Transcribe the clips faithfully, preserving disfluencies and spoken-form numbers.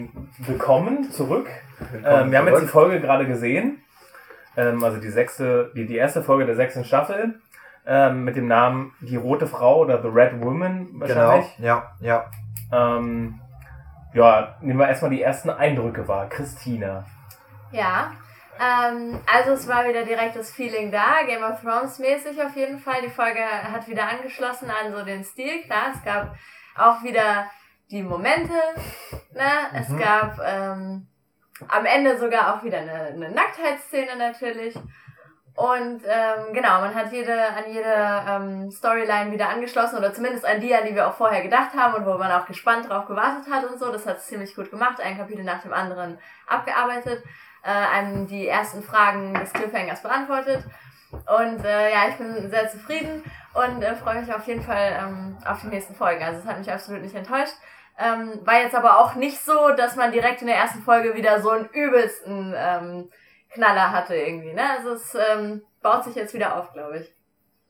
Willkommen zurück. Willkommen ähm, wir zurück. haben jetzt die Folge gerade gesehen. Ähm, also die sechste, die, die erste Folge der sechsten Staffel. Ähm, mit dem Namen Die Rote Frau oder The Red Woman wahrscheinlich. Genau, ja, ja. Ähm, ja, nehmen wir erstmal die ersten Eindrücke wahr. Christina. Ja, ähm, also es war wieder direkt das Feeling da, Game of Thrones mäßig auf jeden Fall. Die Folge hat wieder angeschlossen an so den Stil, klar, es gab auch wieder die Momente, ne? Es mhm. gab ähm, am Ende sogar auch wieder eine, eine Nacktheitsszene natürlich. Und ähm, genau, man hat jede an jede ähm, Storyline wieder angeschlossen oder zumindest an die, an die wir auch vorher gedacht haben und wo man auch gespannt drauf gewartet hat und so. Das hat es ziemlich gut gemacht, ein Kapitel nach dem anderen abgearbeitet, äh, einem die ersten Fragen des Cliffhangers beantwortet. Und äh, ja, ich bin sehr zufrieden und äh, freue mich auf jeden Fall ähm, auf die nächsten Folgen. Also es hat mich absolut nicht enttäuscht. Ähm, war jetzt aber auch nicht so, dass man direkt in der ersten Folge wieder so einen übelsten ähm, Knaller hatte irgendwie, ne? Also es ähm, baut sich jetzt wieder auf, glaube ich.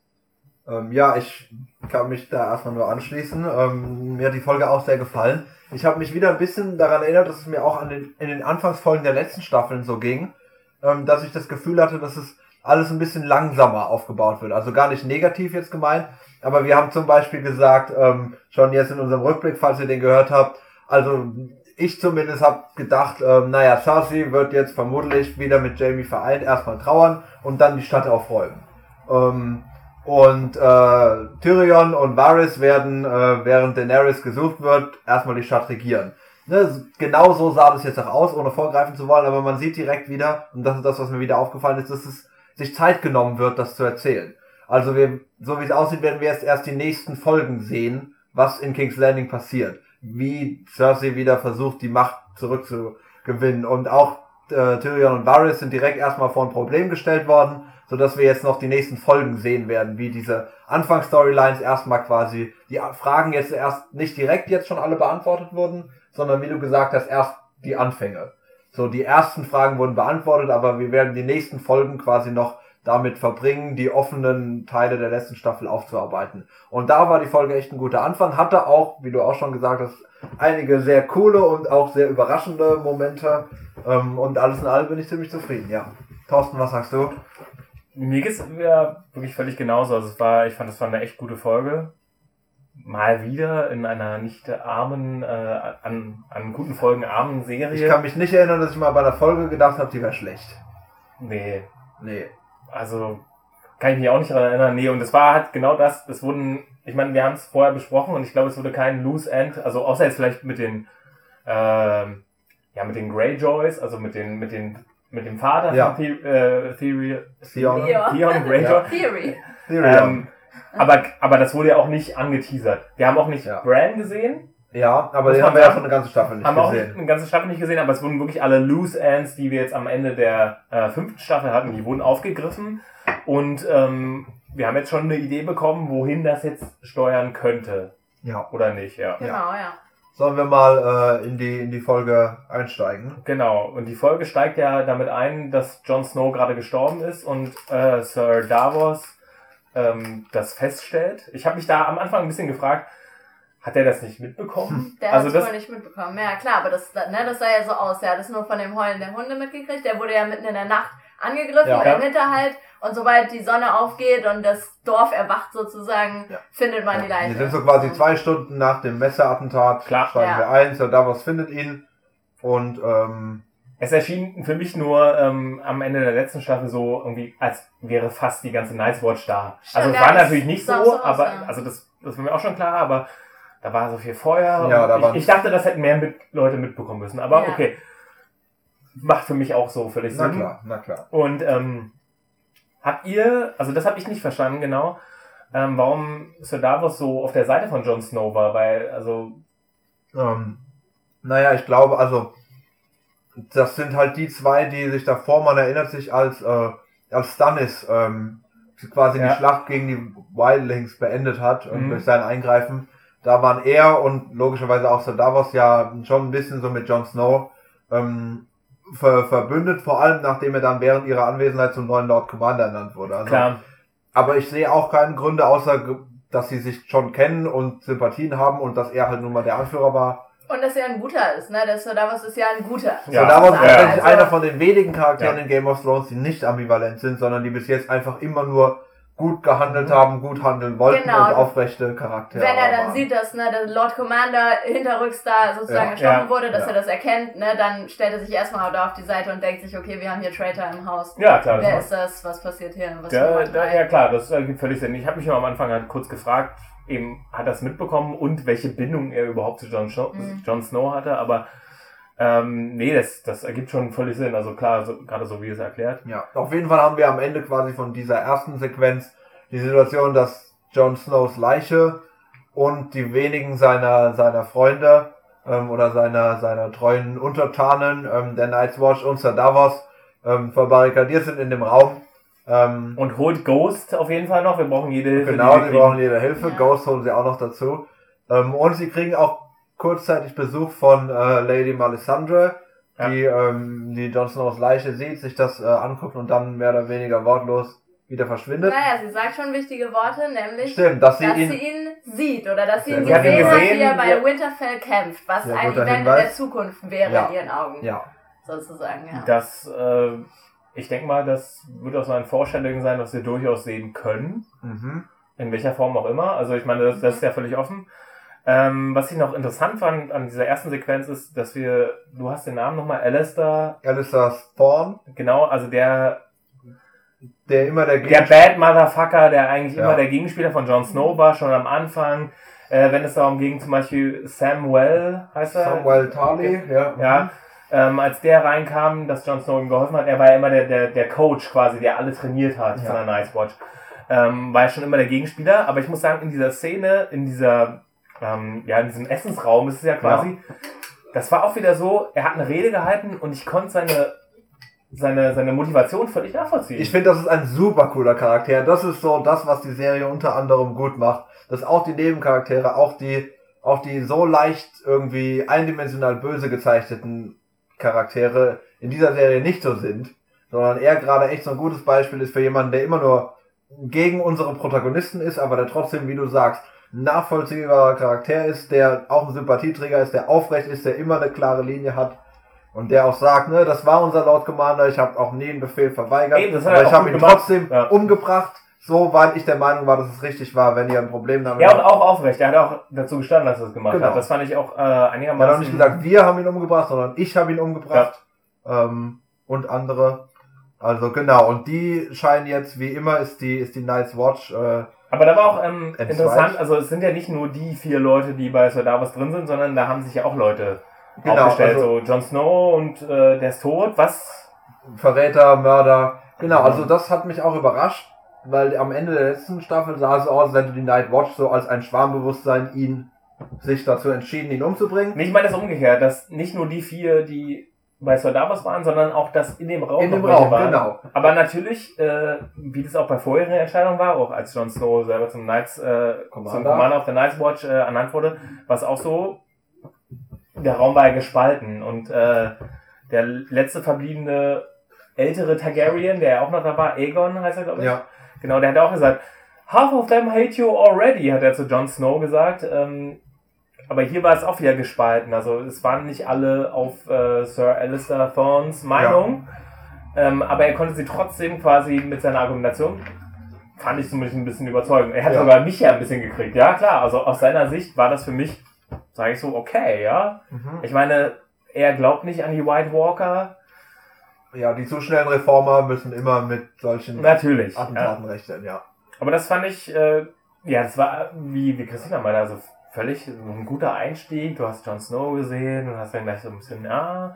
Ähm, ja, ich kann mich da erstmal nur anschließen. Ähm, mir hat die Folge auch sehr gefallen. Ich habe mich wieder ein bisschen daran erinnert, dass es mir auch an den, in den Anfangsfolgen der letzten Staffeln so ging, ähm, dass ich das Gefühl hatte, dass es alles ein bisschen langsamer aufgebaut wird. Also gar nicht negativ jetzt gemeint, aber wir haben zum Beispiel gesagt, ähm, schon jetzt in unserem Rückblick, falls ihr den gehört habt, also ich zumindest habe gedacht, ähm, naja, Cersei wird jetzt vermutlich wieder mit Jaime vereint, erstmal trauern und dann die Stadt aufräumen. Ähm, und äh, Tyrion und Varys werden, äh, während Daenerys gesucht wird, erstmal die Stadt regieren. Ne, genau so sah das jetzt auch aus, ohne vorgreifen zu wollen, aber man sieht direkt wieder, und das ist das, was mir wieder aufgefallen ist, dass es sich Zeit genommen wird, das zu erzählen. Also wir, so wie es aussieht, werden wir jetzt erst die nächsten Folgen sehen, was in King's Landing passiert. Wie Cersei wieder versucht, die Macht zurückzugewinnen. Und auch äh, Tyrion und Varys sind direkt erstmal vor ein Problem gestellt worden, sodass wir jetzt noch die nächsten Folgen sehen werden, wie diese Anfangsstorylines erstmal quasi, die Fragen jetzt erst nicht direkt jetzt schon alle beantwortet wurden, sondern wie du gesagt hast, erst die Anfänge. So, die ersten Fragen wurden beantwortet, aber wir werden die nächsten Folgen quasi noch damit verbringen, die offenen Teile der letzten Staffel aufzuarbeiten. Und da war die Folge echt ein guter Anfang, hatte auch, wie du auch schon gesagt hast, einige sehr coole und auch sehr überraschende Momente. Und alles in allem bin ich ziemlich zufrieden, ja. Thorsten, was sagst du? Mir geht's ja wirklich völlig genauso. Also es war, ich fand, es war eine echt gute Folge. Mal wieder in einer nicht armen, äh, an, an guten Folgen armen Serie. Ich kann mich nicht erinnern, dass ich mal bei der Folge gedacht habe, die wäre schlecht. Nee. Nee. Also, kann ich mich auch nicht daran erinnern. Nee, und es war halt genau das, es wurden, ich meine, wir haben es vorher besprochen und ich glaube, es wurde kein Loose End, also außer jetzt vielleicht mit den, ähm, ja, mit den Greyjoys, also mit den, mit den, mit dem Vater ja. von The- äh, Theory, Theon, Theon Greyjoy. Ja. Theory. Ähm, aber, aber das wurde ja auch nicht angeteasert. Wir haben auch nicht ja. Bran gesehen. Ja, aber den haben wir ja schon eine ganze Staffel nicht haben gesehen. Haben wir auch eine ganze Staffel nicht gesehen, aber es wurden wirklich alle Loose Ends, die wir jetzt am Ende der äh, fünften Staffel hatten, die wurden aufgegriffen. Und ähm, wir haben jetzt schon eine Idee bekommen, wohin das jetzt steuern könnte. Ja. Oder nicht, ja. Genau, ja. Sollen wir mal äh, in die in die Folge einsteigen? Genau, und die Folge steigt ja damit ein, dass Jon Snow gerade gestorben ist und äh, Sir Davos ähm, das feststellt. Ich habe mich da am Anfang ein bisschen gefragt, hat er das nicht mitbekommen? Der also hat es wohl nicht mitbekommen. Ja, klar, aber das, ne, das sah ja so aus. Der hat es nur von dem Heulen der Hunde mitgekriegt. Der wurde ja mitten in der Nacht angegriffen, ja, im Hinterhalt. Und sobald die Sonne aufgeht und das Dorf erwacht sozusagen, ja. findet man ja. die Leiche. Wir sind so quasi zwei Stunden nach dem Messerattentat. Klar. Steigen ja. wir ein, Sir Davos findet ihn. Und ähm, es erschien für mich nur ähm, am Ende der letzten Staffel so irgendwie, als wäre fast die ganze Night's Watch da. Stimmt, also es ja, war natürlich nicht so, so aber aus, ja. also das, das war mir auch schon klar, aber da war so viel Feuer. Ja, da ich, ich dachte, das hätten mehr mit Leute mitbekommen müssen. Aber ja. okay. Macht für mich auch so völlig na Sinn. klar, na klar. Und ähm, habt ihr, also das habe ich nicht verstanden genau, ähm, warum Sir Davos so auf der Seite von Jon Snow war, weil, also... Ähm, naja, ich glaube, also das sind halt die zwei, die sich davor, man erinnert sich, als äh, als Stannis ähm, quasi ja. die Schlacht gegen die Wildlings beendet hat mhm. durch sein Eingreifen. Da waren er und logischerweise auch Sir Davos ja schon ein bisschen so mit Jon Snow ähm, ver- verbündet, vor allem nachdem er dann während ihrer Anwesenheit zum neuen Lord Commander ernannt wurde. Also, Klar. Aber ich sehe auch keinen Gründe, außer dass sie sich schon kennen und Sympathien haben und dass er halt nun mal der Anführer war, Und dass er ein guter ist, ne? Das Sir Davos ist ja ein guter. Ja, Sir Davos ist ja. also einer von den wenigen Charakteren ja. in Game of Thrones, die nicht ambivalent sind, sondern die bis jetzt einfach immer nur gut gehandelt mhm. haben, gut handeln wollten genau. und aufrechte Charaktere. Wenn er dann waren. sieht, dass ne, der Lord Commander hinterrücks da sozusagen Ja. erstochen Ja. wurde, dass Ja. er das erkennt, ne, dann stellt er sich erstmal da auf die Seite und denkt sich, okay, wir haben hier Traitor im Haus. Ja, klar. Wer Das ist das? Was passiert hier? Was ja, Nummer da, drei? ja, klar, das ergibt völlig Sinn. Ich habe mich nur am Anfang halt kurz gefragt, eben hat er es mitbekommen und welche Bindung er überhaupt zu Jon, Snow, Mhm. Jon Snow hatte, aber ähm, nee, das, das ergibt schon völlig Sinn. Also klar, so, gerade so wie es erklärt. Ja, auf jeden Fall haben wir am Ende quasi von dieser ersten Sequenz die Situation, dass Jon Snows Leiche und die wenigen seiner seiner Freunde ähm, oder seiner seiner treuen Untertanen, ähm, der Night's Watch und Sir Davos, ähm, verbarrikadiert sind in dem Raum. Ähm, Und holt Ghost auf jeden Fall noch. Wir brauchen jede Hilfe. genau, die sie wir brauchen kriegen. jede Hilfe. Ja. Ghost holen sie auch noch dazu. Ähm, und sie kriegen auch kurzzeitig Besuch von äh, Lady Melisandre, Ja. die ähm, die Jon Snows Leiche sieht, sich das äh, anguckt und dann mehr oder weniger wortlos wieder verschwindet. Naja, sie sagt schon wichtige Worte, nämlich, Stimmt, dass sie dass ihn... sie ihn sieht oder dass sie ihn Sie hat ihn gesehen hat, gesehen, wie er bei ja. Winterfell kämpft, was Ja, ein guter Event in Hinweis. der Zukunft wäre Ja. in ihren Augen. Ja, Sozusagen, ja. Das, äh, ich denke mal, das wird auch so ein Vorstellung sein, was wir durchaus sehen können. mhm. In welcher Form auch immer. Also ich meine, das, das ist ja völlig offen. Ähm, was ich noch interessant fand an dieser ersten Sequenz ist, dass wir, du hast den Namen nochmal, Alistair, Alistair Thorne, genau, also der, der immer der der Bad Motherfucker, der eigentlich Ja. immer der Gegenspieler von Jon Snow war, schon am Anfang, äh, wenn es darum ging, zum Beispiel Samwell, heißt er? Samuel Tarly, ja. Ja, ähm, als der reinkam, dass Jon Snow ihm geholfen hat, er war ja immer der, der, der Coach quasi, der alle trainiert hat Ja. von der Night's Watch. Ähm, war ja schon immer der Gegenspieler, aber ich muss sagen, in dieser Szene, in dieser, ähm, ja, in diesem Essensraum ist es ja quasi, das war auch wieder so, er hat eine Rede gehalten und ich konnte seine, seine, seine Motivation völlig nachvollziehen. Ich finde, das ist ein super cooler Charakter. Das ist so das, was die Serie unter anderem gut macht. Dass auch die Nebencharaktere, auch die, auch die so leicht irgendwie eindimensional böse gezeichneten Charaktere in dieser Serie nicht so sind, sondern er gerade echt so ein gutes Beispiel ist für jemanden, der immer nur gegen unsere Protagonisten ist, aber der trotzdem, wie du sagst, ein nachvollziehbarer Charakter ist, der auch ein Sympathieträger ist, der aufrecht ist, der immer eine klare Linie hat und der auch sagt, ne, das war unser Lord Commander, ich habe auch nie einen Befehl verweigert, Eben, das hat aber er ich auch habe gut ihn gemacht. trotzdem Ja. umgebracht, so, weil ich der Meinung war, dass es richtig war, wenn ihr ein Problem damit ja, und habt. auch aufrecht. Er hat auch dazu gestanden, dass er es gemacht Genau. hat. Das fand ich auch äh, Er hat einigermaßen... auch nicht gesagt, wir haben ihn umgebracht, sondern ich habe ihn umgebracht. Ähm, und andere. Also genau, und die scheinen jetzt, wie immer, ist die, ist die Night's Watch. Äh, Aber da war auch ähm, Entzweit. interessant, also es sind ja nicht nur die vier Leute, die bei Sir Davos drin sind, sondern da haben sich ja auch Leute Genau, aufgestellt. also- so Jon Snow und äh, der ist tot. Was? Verräter, Mörder. Genau, also das hat mich auch überrascht, weil am Ende der letzten Staffel sah es aus, als hätte die Night Watch so als ein Schwarmbewusstsein ihn sich dazu entschieden, ihn umzubringen. Nee, ich meine das umgekehrt, dass nicht nur die vier, die bei Sir Davos waren, sondern auch das in dem Raum In dem noch welche Raum, waren. genau. Aber natürlich, äh, wie das auch bei vorherigen Entscheidungen war, auch als Jon Snow selber zum Knights, äh, Commander. zum Commander of the Night's Watch äh, ernannt wurde, war es auch so, der Raum war ja gespalten und äh, der letzte verbliebene ältere Targaryen, der ja auch noch da war, Aegon heißt er, glaube ich. Ja. Genau, der hat auch gesagt, half of them hate you already, hat er zu Jon Snow gesagt. Ähm, aber hier war es auch wieder gespalten. Also es waren nicht alle auf äh, Sir Alistair Thornes Meinung. Ähm, aber er konnte sie trotzdem quasi mit seiner Argumentation, fand ich zumindest ein bisschen überzeugen. Er hat Ja. sogar mich ja ein bisschen gekriegt. Ja klar, also aus seiner Sicht war das für mich, sage ich so, okay, ja. Mhm. Ich meine, er glaubt nicht an die White Walker. Ja, die zu schnellen Reformer müssen immer mit solchen Natürlich. Ja. Attentaten rechnen, ja. Aber das fand ich, äh, ja, das war, wie, wie Christina meinte, also völlig so ein guter Einstieg. Du hast Jon Snow gesehen und hast dann gleich so ein bisschen, ja,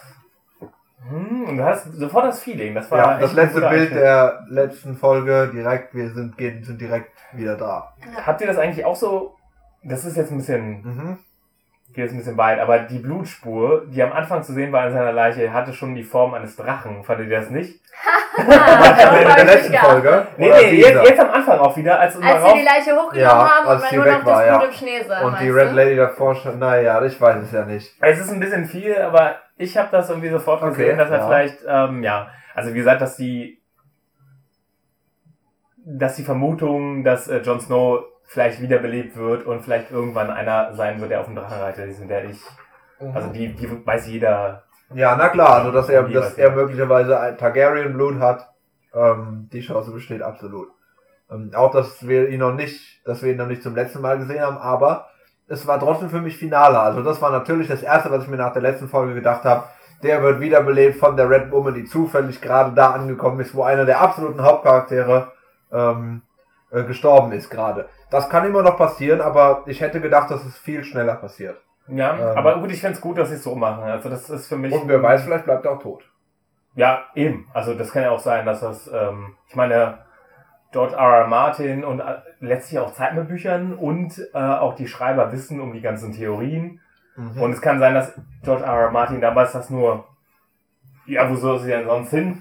hm, und du hast sofort das Feeling. Das war Ja, echt das ein letzte guter Bild Einstieg. der letzten Folge, direkt, wir sind, gehen, sind direkt wieder da. Habt ihr das eigentlich auch so, das ist jetzt ein bisschen, Mhm. geht jetzt ein bisschen weit, aber die Blutspur, die am Anfang zu sehen war in seiner Leiche, hatte schon die Form eines Drachen. Fandet ihr das nicht? in der letzten Ja. Folge? Nee, Oder nee, dieser? jetzt, jetzt am Anfang auch wieder, als, Als sie die Leiche hochgenommen Ja, haben als und die man nur weg noch war, das ja. Blut im Schnee sah. Und die meinst Red du? Lady davor schon, naja, ich weiß es ja nicht. Es ist ein bisschen viel, aber ich habe das irgendwie sofort Okay, gesehen, dass er ja. vielleicht, ähm, ja, also wie gesagt, dass die, dass die Vermutung, dass äh, Jon Snow vielleicht wiederbelebt wird und vielleicht irgendwann einer sein wird, der auf dem Drachen reitet. Die werde ich, also die, die weiß jeder. Ja, na klar, also dass er, Die dass weiß er jeder. möglicherweise ein Targaryen-Blut hat, ähm, die Chance besteht absolut. Ähm, auch, dass wir ihn noch nicht, dass wir ihn noch nicht zum letzten Mal gesehen haben, aber es war trotzdem für mich Finale. Also das war natürlich das Erste, was ich mir nach der letzten Folge gedacht habe. Der wird wiederbelebt von der Red Woman, die zufällig gerade da angekommen ist, wo einer der absoluten Hauptcharaktere ähm, äh, gestorben ist gerade. Das kann immer noch passieren, aber ich hätte gedacht, dass es viel schneller passiert. Ja, Ähm. aber gut, ich find's gut, dass sie es so machen. Also das ist für mich. Und wer weiß, vielleicht bleibt er auch tot. Ja, eben. Also das kann ja auch sein, dass das, ähm, ich meine, George R. R. Martin und äh, letztlich auch Zeit mit Büchern und äh, auch die Schreiber wissen um die ganzen Theorien. Mhm. Und es kann sein, dass George R. R. Martin damals das nur, ja, wo soll sie denn sonst hin,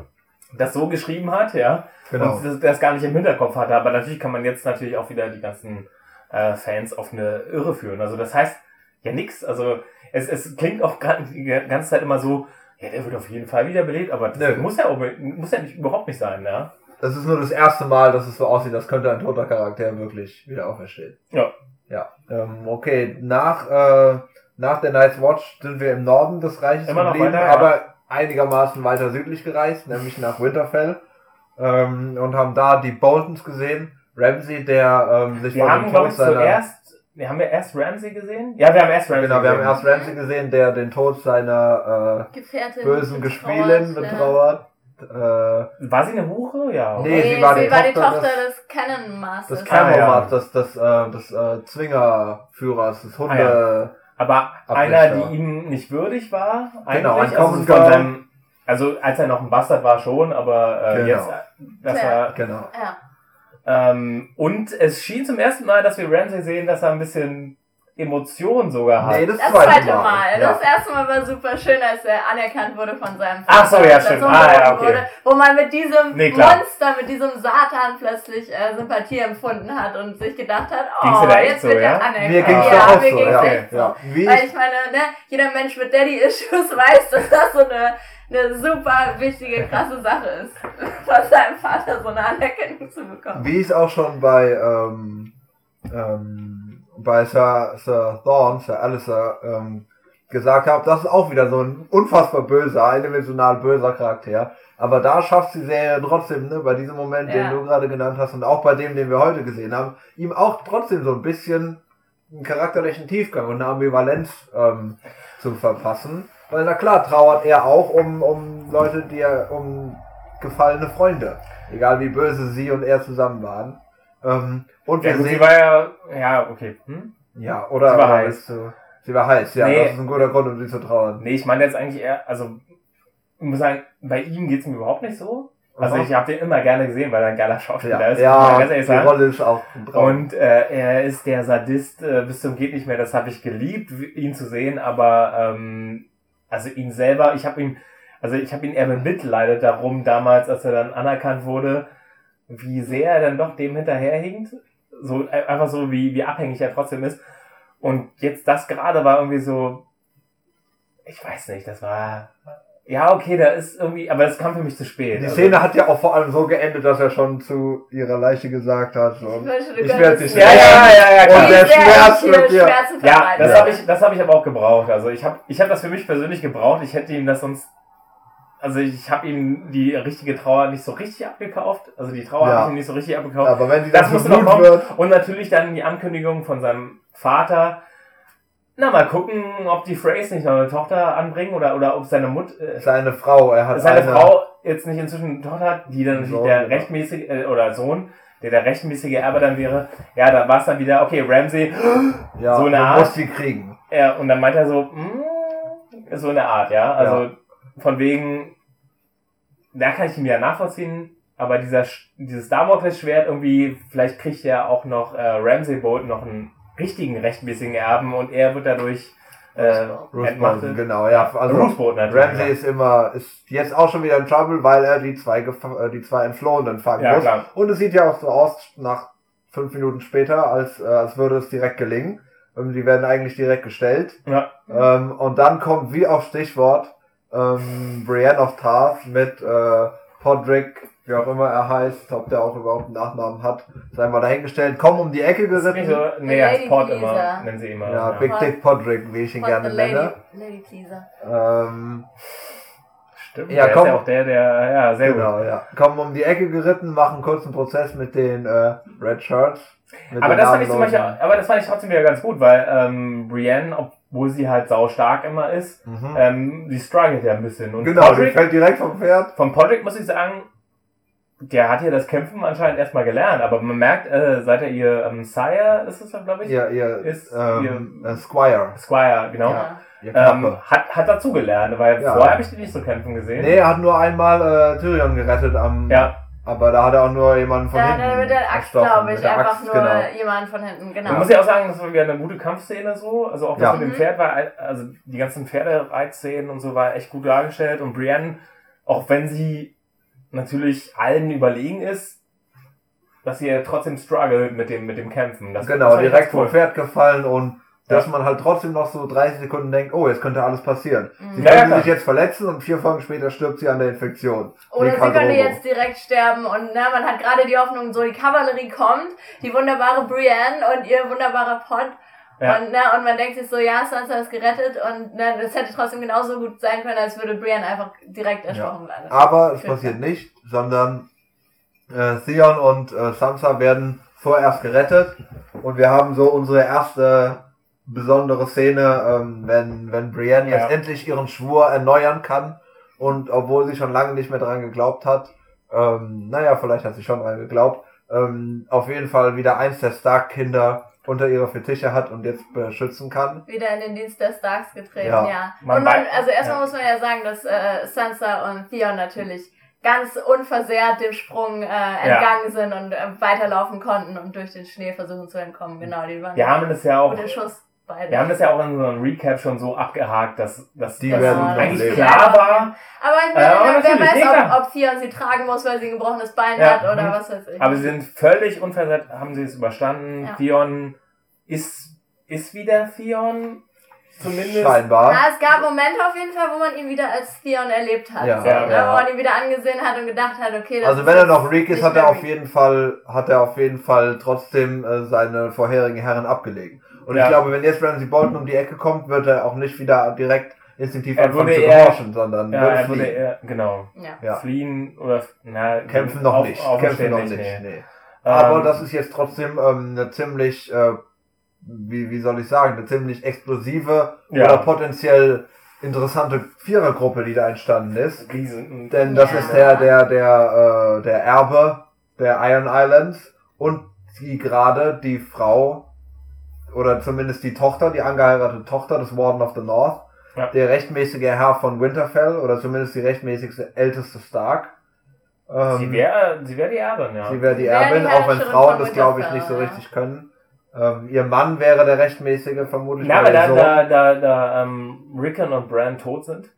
das so geschrieben hat, ja. Genau. Und das, das gar nicht im Hinterkopf hatte. Aber natürlich kann man jetzt natürlich auch wieder die ganzen äh, Fans auf eine Irre führen. Also das heißt ja nix. Also es, es klingt auch gerade die ganze Zeit immer so, ja, der wird auf jeden Fall wiederbelebt, aber das Nö. muss ja, auch- muss ja nicht, überhaupt nicht sein, ja. Das ist nur das erste Mal, dass es so aussieht, als könnte ein toter Charakter wirklich wieder auferstehen. Ja. Ja. Ähm, okay, nach, äh, nach der Night's Watch sind wir im Norden des Reiches Immer noch geblieben, weiter, ja. aber einigermaßen weiter südlich gereist, nämlich nach Winterfell. Ähm, und haben da die Boltons gesehen. Ramsay, der ähm, sich Wir von haben, dem glaube Tod ich, seiner... zuerst, wir haben ja erst Ramsay gesehen? Ja, wir haben erst Ramsay Genau, wir haben gesehen. erst Ramsay gesehen, der den Tod seiner äh, Gefährtin. bösen betrauert, Gespielin ja. betrauert. Äh, War sie eine Hure? Ja. Nee, Nee, sie sie war war, die die Tochter Tochter des- des Cannon Masters. Das Ah, ja. Camelot, das, das, äh, das äh, Zwingerführers, des Hunde... Aber Abwächter. einer, die ihm nicht würdig war, eigentlich. Genau, ein also, Common von Girl. seinem, also als er noch ein Bastard war schon, aber äh, Genau. jetzt, dass Ja. er, Genau. Ja. ähm, und es schien zum ersten Mal, dass wir Ramsay sehen, dass er ein bisschen Emotionen sogar hat. Nee, das, Das zweite, zweite Mal. Mal. Ja. Das erste Mal war super schön, als er anerkannt wurde von seinem Ach so, ja, als er stimmt. Sohn Ah, ja, geboren okay. wurde, wo man mit diesem Nee, klar. Monster, mit diesem Satan plötzlich äh, Sympathie empfunden hat und sich gedacht hat, Ging's oh, dir da echt jetzt so, wird ja? er anerkannt. Mir ging's ja, da auch mir so, ging's ja. echt so. ja. Wie Weil ich, ich meine, ne, jeder Mensch mit Daddy-Issues weiß, dass das so eine, eine super wichtige, krasse Sache ist, von seinem Vater so eine Anerkennung zu bekommen. wie ich auch schon bei, ähm, ähm, bei Sir, Sir Thorne, Sir Alistair, ähm, gesagt habe, das ist auch wieder so ein unfassbar böser, eindimensional böser Charakter. Aber da schafft die Serie trotzdem, ne, bei diesem Moment, den Ja. du gerade genannt hast und auch bei dem, den wir heute gesehen haben, ihm auch trotzdem so ein bisschen einen charakterlichen Tiefgang und eine Ambivalenz ähm, zu verpassen. Weil na klar, trauert er auch um, um Leute, die er, um gefallene Freunde. Egal wie böse sie und er zusammen waren. Ähm, und Ja, wir gut, sie sehen, war ja, ja, okay. Hm? ja, oder, sie war oder heiß. willst du- sie war heiß, ja, Nee. das ist ein guter Grund, um sie zu trauern. Nee, ich meine jetzt eigentlich eher, also, ich muss sagen, bei ihm geht's mir überhaupt nicht so. Also Aha. ich habe den immer gerne gesehen, weil er ein geiler Schauspieler ja, ist. muss man ja ganz ehrlich die sagen. Rolle ist auch ein Traum. Und äh, er ist der Sadist äh, bis zum geht nicht mehr. Das habe ich geliebt, ihn zu sehen. Aber ähm, also ihn selber, ich habe ihn, also ich habe ihn eher bemitleidet darum damals, als er dann anerkannt wurde, wie sehr er dann doch dem hinterherhinkt. So äh, einfach so wie wie abhängig er trotzdem ist. Und jetzt das gerade war irgendwie so, ich weiß nicht, das war ja okay, da ist irgendwie, aber das kam für mich zu spät. Die Also- Szene hat ja auch vor allem so geendet, dass er schon zu ihrer Leiche gesagt hat. So, Ich wünsche, du ich könntest werde dich mir ja, ja, ja, ja, klar. Und der sehr Schmerz viele wird dir- Schmerzen Ja, vermeiden. das Ja. habe ich, das habe ich aber auch gebraucht. Also ich habe, ich habe das für mich persönlich gebraucht. Ich hätte ihm das sonst, also ich habe ihm die richtige Trauer nicht so richtig abgekauft. Also die Trauer Ja. habe ich ihm nicht so richtig abgekauft. Aber wenn die Das dann musste zu noch Blut kommen. wird, Und natürlich dann die Ankündigung von seinem Vater. Na, mal gucken, ob die Freys nicht noch eine Tochter anbringen oder, oder ob seine Mutter, äh, seine Frau, er hat seine eine, Frau jetzt nicht inzwischen eine Tochter hat, die dann natürlich Sohn, der ja. rechtmäßige, äh, oder Sohn, der der rechtmäßige Erbe dann wäre. Ja, da war es dann wieder, okay, Ramsay, ja, so eine du Art- musst die kriegen. ja, und dann meint er so, mm, so eine Art, ja. Also Ja. von wegen, da kann ich ihn ja nachvollziehen, aber dieser Sch- dieses Damoklesschwert irgendwie, vielleicht kriegt ja auch noch äh, Ramsay Bolton noch einen richtigen rechtmäßigen Erben und er wird dadurch äh, Bruce entmachtet. Bolton, genau, ja. Also Bruce Bolton natürlich. Ramsay ist immer, ist jetzt auch schon wieder in Trouble, weil er die zwei, gef- äh, die zwei Entflohenen fangen Ja, muss. klar. Und es sieht ja auch so aus, nach fünf Minuten später, als, äh, als würde es direkt gelingen. Ähm, die werden eigentlich direkt gestellt. Ja. Ähm, und dann kommt wie auf Stichwort ähm, Brienne of Tarth mit äh, Podrick wie auch immer er heißt, ob der auch überhaupt einen Nachnamen hat, sei mal dahingestellt, kommen um die Ecke geritten. So, nee, Lady Pod Pleaser. immer, nennen sie immer. Ja, Big Dick Podrick, wie ich ihn Pod gerne the Lady, nenne. Lady Pleaser. Ähm, Stimmt, Ja, der komm. ist ja auch der, der, ja, sehr genau, ja. Kommen um die Ecke geritten, machen einen kurzen Prozess mit den äh, Red Shirts. Mit Aber den das fand ich zum Beispiel, namenlosen- aber das fand ich trotzdem wieder ganz gut, weil ähm, Brienne, obwohl sie halt sau stark immer ist, Mhm. ähm, die struggelt ja ein bisschen. Und Genau, die Podrick, fällt direkt vom Pferd. von Podrick muss ich sagen, der hat ja das Kämpfen anscheinend erstmal gelernt, aber man merkt, äh, seit er ihr ähm, Sire, ist es glaube ich, Ihr, ihr, Ist ähm, äh, Squire. Squire, genau, Ja. Ihr ähm, Knappe. hat, hat dazu gelernt, weil Ja. vorher habe ich die nicht so kämpfen gesehen. Nee, er hat nur einmal äh, Tyrion gerettet am. Ja. Aber da hat er auch nur jemanden von Da hat hinten. er mit der Axt, erstochen. glaube ich, Mit der einfach Axt, nur genau. jemand von hinten, genau. Man muss ja auch sagen, das war wieder eine gute Kampfszene so. Also auch das Ja. mit dem Mhm. Pferd war, also die ganzen Pferdereitszenen und so war echt gut dargestellt. Und Brienne, auch wenn sie natürlich allen überlegen ist, dass sie ja trotzdem struggelt mit dem, mit dem Kämpfen. Das, Genau, das fand ich direkt ganz cool. vom Pferd gefallen und Ja. dass man halt trotzdem noch so dreißig Sekunden denkt, oh, jetzt könnte alles passieren. Mhm. Sie Ja, ja, könnte klar. sich jetzt verletzen und vier Folgen später stirbt sie an der Infektion. Oder Wie sie Khal könnte Drogo. jetzt direkt sterben und ne, man hat gerade die Hoffnung, so die Kavallerie kommt, die wunderbare Brienne und ihr wunderbarer Pod. Ja. Und, ne, und man denkt sich so, ja, Sansa ist gerettet und ne, das hätte trotzdem genauso gut sein können, als würde Brienne einfach direkt erstochen werden. Aber es Schön. passiert nicht, sondern äh, Theon und äh, Sansa werden vorerst gerettet und wir haben so unsere erste besondere Szene, ähm, wenn, wenn Brienne jetzt Ja. endlich ihren Schwur erneuern kann und obwohl sie schon lange nicht mehr dran geglaubt hat, ähm, naja, vielleicht hat sie schon dran geglaubt, ähm, auf jeden Fall wieder eins der Stark-Kinder unter ihre Fittiche hat und jetzt beschützen kann. Wieder in den Dienst der Starks getreten, Ja. ja. Man und man, weiß- also erstmal ja. muss man ja sagen, dass äh, Sansa und Theon natürlich ganz unversehrt dem Sprung äh, entgangen sind und äh, weiterlaufen konnten und durch den Schnee versuchen zu entkommen. Genau, die waren Wir haben das ja auch, ohne Schuss beide. wir haben das ja auch in so einem Recap schon so abgehakt, dass, dass Die das werden eigentlich überleben. klar war. Aber ich meine, Ja, aber wer natürlich, nee, weiß, klar. ob, ob Theon sie tragen muss, weil sie ein gebrochenes Bein Ja, hat oder mhm. was weiß ich. Aber sie sind völlig unversehrt, haben sie es überstanden. Ja. Theon ist, ist wieder Theon, zumindest. Scheinbar. Ja, es gab Momente auf jeden Fall, wo man ihn wieder als Theon erlebt hat. Ja, so, ja, ne? ja. Wo man ihn wieder angesehen hat und gedacht hat, okay, das Also ist wenn er jetzt noch Reek ist, nicht hat er mehr auf Reek. jeden Fall, hat er auf jeden Fall trotzdem äh, seine vorherigen Herren abgelegt. Und Ja. ich glaube, wenn jetzt Ramsay Bolton um die Ecke kommt, wird er auch nicht wieder direkt instinktiv Er anfangen würde zu eher- gehorchen, sondern Ja, würde er würde fliehen. eher, genau, Ja. Ja. fliehen oder, na, Kämpfen noch auf- nicht. aufstehen Kämpfen noch nicht. nee. Nee. Aber Ähm, das ist jetzt trotzdem ähm, eine ziemlich, äh, wie, wie soll ich sagen, eine ziemlich explosive Ja. oder potenziell interessante Vierergruppe, die da entstanden ist. Riesen, Denn das Ja. ist der, der, der, äh, der Erbe der Iron Islands und die gerade die Frau oder zumindest die Tochter, die angeheiratete Tochter des Warden of the North, Ja. der rechtmäßige Herr von Winterfell oder zumindest die rechtmäßigste älteste Stark. Ähm, sie wäre, sie wäre die Erbin, ja. sie wäre die Sie wäre die Erbin, auch wenn Herrscherin Frauen von das glaube ich Winterfell, nicht so ja. richtig können. Ähm, ihr Mann wäre der rechtmäßige, vermutlich. Na, oder aber da, ihr Sohn. da, da, da, ähm, Rickon und Bran tot sind.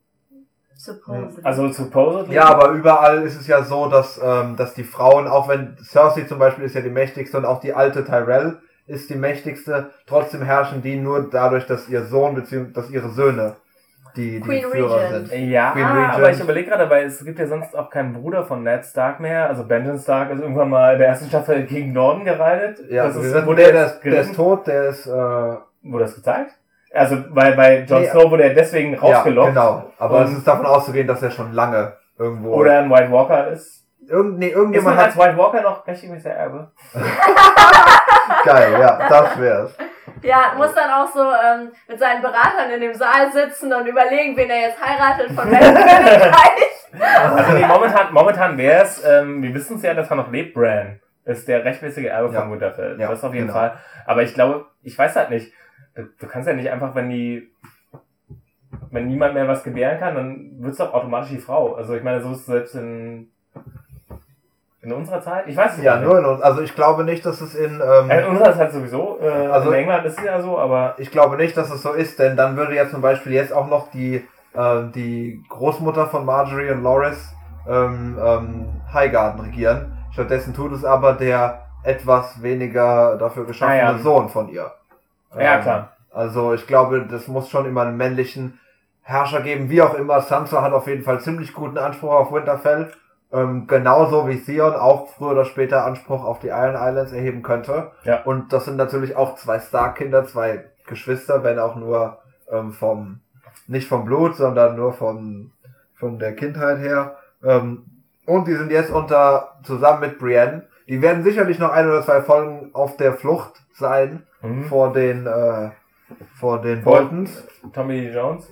Supposedly. Also, supposedly. Ja, aber überall ist es ja so, dass, ähm, dass die Frauen, auch wenn Cersei zum Beispiel ist ja die mächtigste und auch die alte Tyrell ist die mächtigste, trotzdem herrschen die nur dadurch, dass ihr Sohn bzw. dass ihre Söhne die, die Queen Führer Regent. sind. Ja, Queen Regent. aber ich überlege gerade, weil es gibt ja sonst auch keinen Bruder von Ned Stark mehr. Also Benjen Stark ist irgendwann mal in der ersten Staffel gegen Norden gereitet. Ja, das das ist, ist, wurde der, jetzt der, ist, der ist geritten. tot, der ist, äh, Wurde das gezeigt? Also, weil bei Jon Nee, Snow wurde er deswegen ja, rausgelockt. genau. Aber Und- es ist davon auszugehen, dass er schon lange irgendwo, Oder ein White Walker ist. irgend, nee, Ist man irgendjemand als hat, White Walker noch rechtmäßiger Erbe? geil, ja, das wär's. Ja, muss dann auch so ähm, mit seinen Beratern in dem Saal sitzen und überlegen, wen er jetzt heiratet, von welchem Königreich. Also nee, momentan, momentan wäre es, ähm, wir wissen es ja, dass er noch lebt, Bran. Ist der rechtmäßige Erbe Ja. von Winterfell. Ja, Das auf jeden genau. Fall. Aber ich glaube, ich weiß halt nicht. Du, du kannst ja nicht einfach, wenn die, wenn niemand mehr was gebären kann, dann wird's doch automatisch die Frau. Also ich meine, so ist es selbst in, in unserer Zeit. Ich weiß es Ja, gar nicht. nur in uns. Also ich glaube nicht, dass es in, ähm, Äh, in unserer Zeit sowieso. Äh, Also- in England ist es ja so, aber ich glaube nicht, dass es so ist, denn dann würde ja zum Beispiel jetzt auch noch die, äh, die Großmutter von Marjorie und Loras ähm, ähm, Highgarden regieren. Stattdessen tut es aber der etwas weniger dafür geschaffene Ah, ja. Sohn von ihr. ja Ähm, klar. Also ich glaube, das muss schon immer einen männlichen Herrscher geben, wie auch immer. Sansa hat auf jeden Fall ziemlich guten Anspruch auf Winterfell ähm, genauso wie Theon auch früher oder später Anspruch auf die Iron Islands erheben könnte. Ja. Und das sind natürlich auch zwei Stark-Kinder, zwei Geschwister, wenn auch nur ähm, vom, nicht vom Blut, sondern nur von, von der Kindheit her. Ähm, und die sind jetzt unter, zusammen mit Brienne. Die werden sicherlich noch ein oder zwei Folgen auf der Flucht sein mhm. vor den, äh, vor den Boltons. Tommy Lee Jones.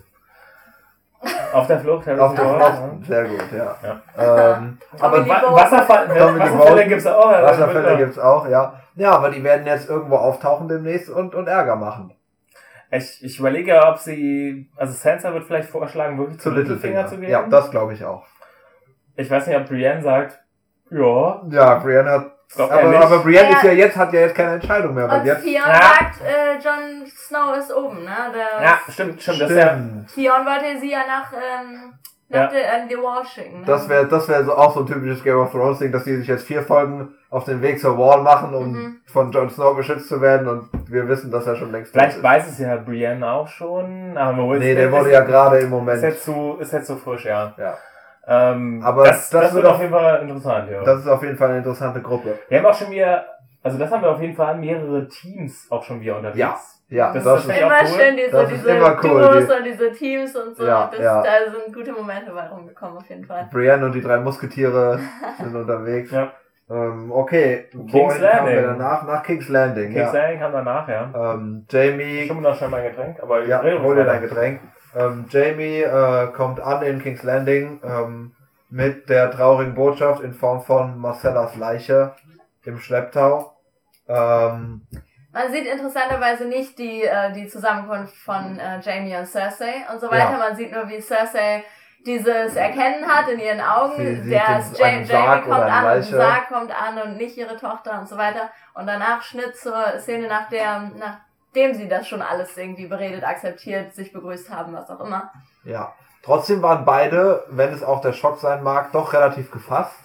Auf der Flucht, Harry Auf der Flucht, sehr gut, ja. ja. Ähm, aber Wa Wasserfall, Wasserfälle gibt's auch. Ja, Wasserfälle gibt's auch, ja. Ja, aber die werden jetzt irgendwo auftauchen demnächst und, und Ärger machen. Ich, ich überlege, ob sie, also Sansa wird vielleicht vorschlagen, wirklich zu Littlefinger zu gehen. Ja, das glaube ich auch. Ich weiß nicht, ob Brienne sagt, ja. Ja, Brienne hat, aber, aber Brienne ja. ist ja jetzt, hat ja jetzt keine Entscheidung mehr. Und jetzt Theon ja. sagt, äh, Jon Snow ist oben, ne? Der ja, stimmt, stimmt. stimmt. Das ja, Theon wollte sie ja nach, ähm, nach ja. The, äh, The Wall schicken, ne? Das wäre das wäre so auch so ein typisches Game of Thrones Ding, dass die sich jetzt vier Folgen auf den Weg zur Wall machen, um mhm. von Jon Snow beschützt zu werden, und wir wissen, dass er schon längst vielleicht weiß es ja Brienne auch schon, aber nee, der wurde ja gerade im Moment. Ist jetzt zu, ist jetzt zu frisch, ja. Ja. Ähm, aber das, das, das wird auf jeden Fall interessant, ja. Das ist auf jeden Fall eine interessante Gruppe. Wir haben auch schon wieder, also das haben wir auf jeden Fall mehrere Teams auch schon wieder unterwegs. Ja, ja. Das, das ist, ist immer cool. schön, diese, das diese immer cool. Duos und diese Teams und so. Ja, das, ja. Da sind gute Momente bei rumgekommen, auf jeden Fall. Brienne und die drei Musketiere sind unterwegs. Ja. Ähm, okay, King's Landing. Wir danach? Nach King's Landing, King's ja. Landing kam danach, ja. Ähm, Jamie... Ich hole mir noch schnell mein Getränk, aber... Ja, hol dir dein Getränk. Ähm, Jamie äh, kommt an in King's Landing ähm, mit der traurigen Botschaft in Form von Marcellas Leiche im Schlepptau. Ähm, Man sieht interessanterweise nicht die, äh, die Zusammenkunft von äh, Jamie und Cersei und so weiter. Ja. Man sieht nur, wie Cersei dieses Erkennen hat in ihren Augen. Sie der sieht Jamie, Jamie kommt an, und ein Sarg kommt an und nicht ihre Tochter und so weiter. Und danach Schnitt zur Szene, nach der, nachdem sie das schon alles irgendwie beredet, akzeptiert, sich begrüßt haben, was auch immer. Ja. Trotzdem waren beide, wenn es auch der Schock sein mag, doch relativ gefasst.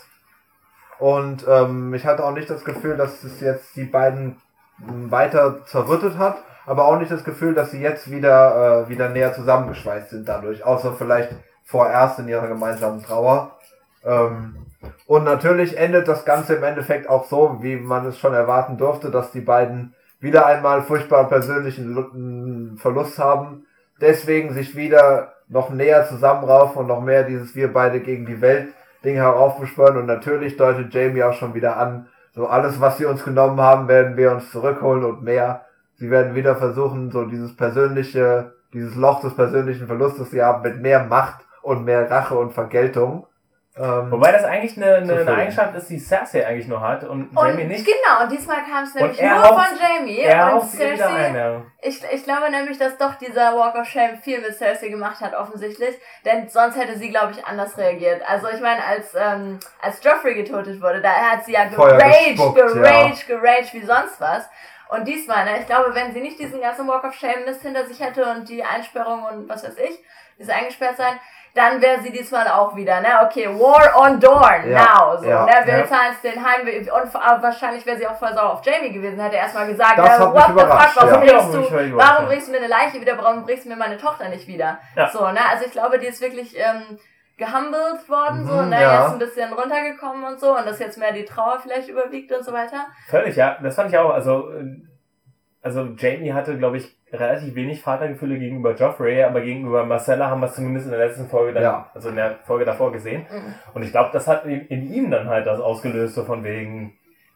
Und ähm, ich hatte auch nicht das Gefühl, dass es jetzt die beiden weiter zerrüttet hat, aber auch nicht das Gefühl, dass sie jetzt wieder äh, wieder näher zusammengeschweißt sind dadurch, außer vielleicht vorerst in ihrer gemeinsamen Trauer. Ähm, und natürlich endet das Ganze im Endeffekt auch so, wie man es schon erwarten durfte, dass die beiden wieder einmal furchtbar persönlichen Verlust haben, deswegen sich wieder noch näher zusammenraufen und noch mehr dieses wir beide gegen die Welt Ding heraufbeschwören. Und natürlich deutet Jamie auch schon wieder an, so alles, was sie uns genommen haben, werden wir uns zurückholen und mehr. Sie werden wieder versuchen, so dieses persönliche, dieses Loch des persönlichen Verlustes, sie haben, mit mehr Macht und mehr Rache und Vergeltung. Ähm, Wobei das eigentlich eine, eine, eine Eigenschaft ist, die Cersei eigentlich nur hat und, und Jamie nicht. Genau, und diesmal kam es nämlich nur haupt, von Jamie. Er und Cersei, ein, ja. ich, ich glaube nämlich, dass doch dieser Walk of Shame viel mit Cersei gemacht hat, offensichtlich. Denn sonst hätte sie, glaube ich, anders reagiert. Also ich meine, als ähm, als Joffrey getötet wurde, da hat sie ja geraged, geraged, ja. geraged wie sonst was. Und diesmal, ne, ich glaube, wenn sie nicht diesen ganzen Walk of Shame Mist hinter sich hätte und die Einsperrung und was weiß ich, dieses eingesperrt sein, dann wäre sie diesmal auch wieder, ne, okay, War on Dorne, ja, now, so, ja, ne, Will ja. zahlt den Heimweg, und wahrscheinlich wäre sie auch voll sauer auf Jamie gewesen, hätte erstmal gesagt, das äh, what the fuck, warum ja. bringst du, warum bringst du mir eine Leiche wieder, warum bringst du mir meine Tochter nicht wieder, ja. so, ne, also ich glaube, die ist wirklich, ähm, gehumbelt worden, so, mhm, ne, ja. jetzt ein bisschen runtergekommen und so, und dass jetzt mehr die Trauer vielleicht überwiegt und so weiter. Völlig, ja, das fand ich auch, also, also Jamie hatte, glaube ich, relativ wenig Vatergefühle gegenüber Joffrey, aber gegenüber Marcella haben wir es zumindest in der letzten Folge dann, ja. also in der Folge davor gesehen. Mhm. Und ich glaube, das hat in, in ihm dann halt das ausgelöst, so von wegen,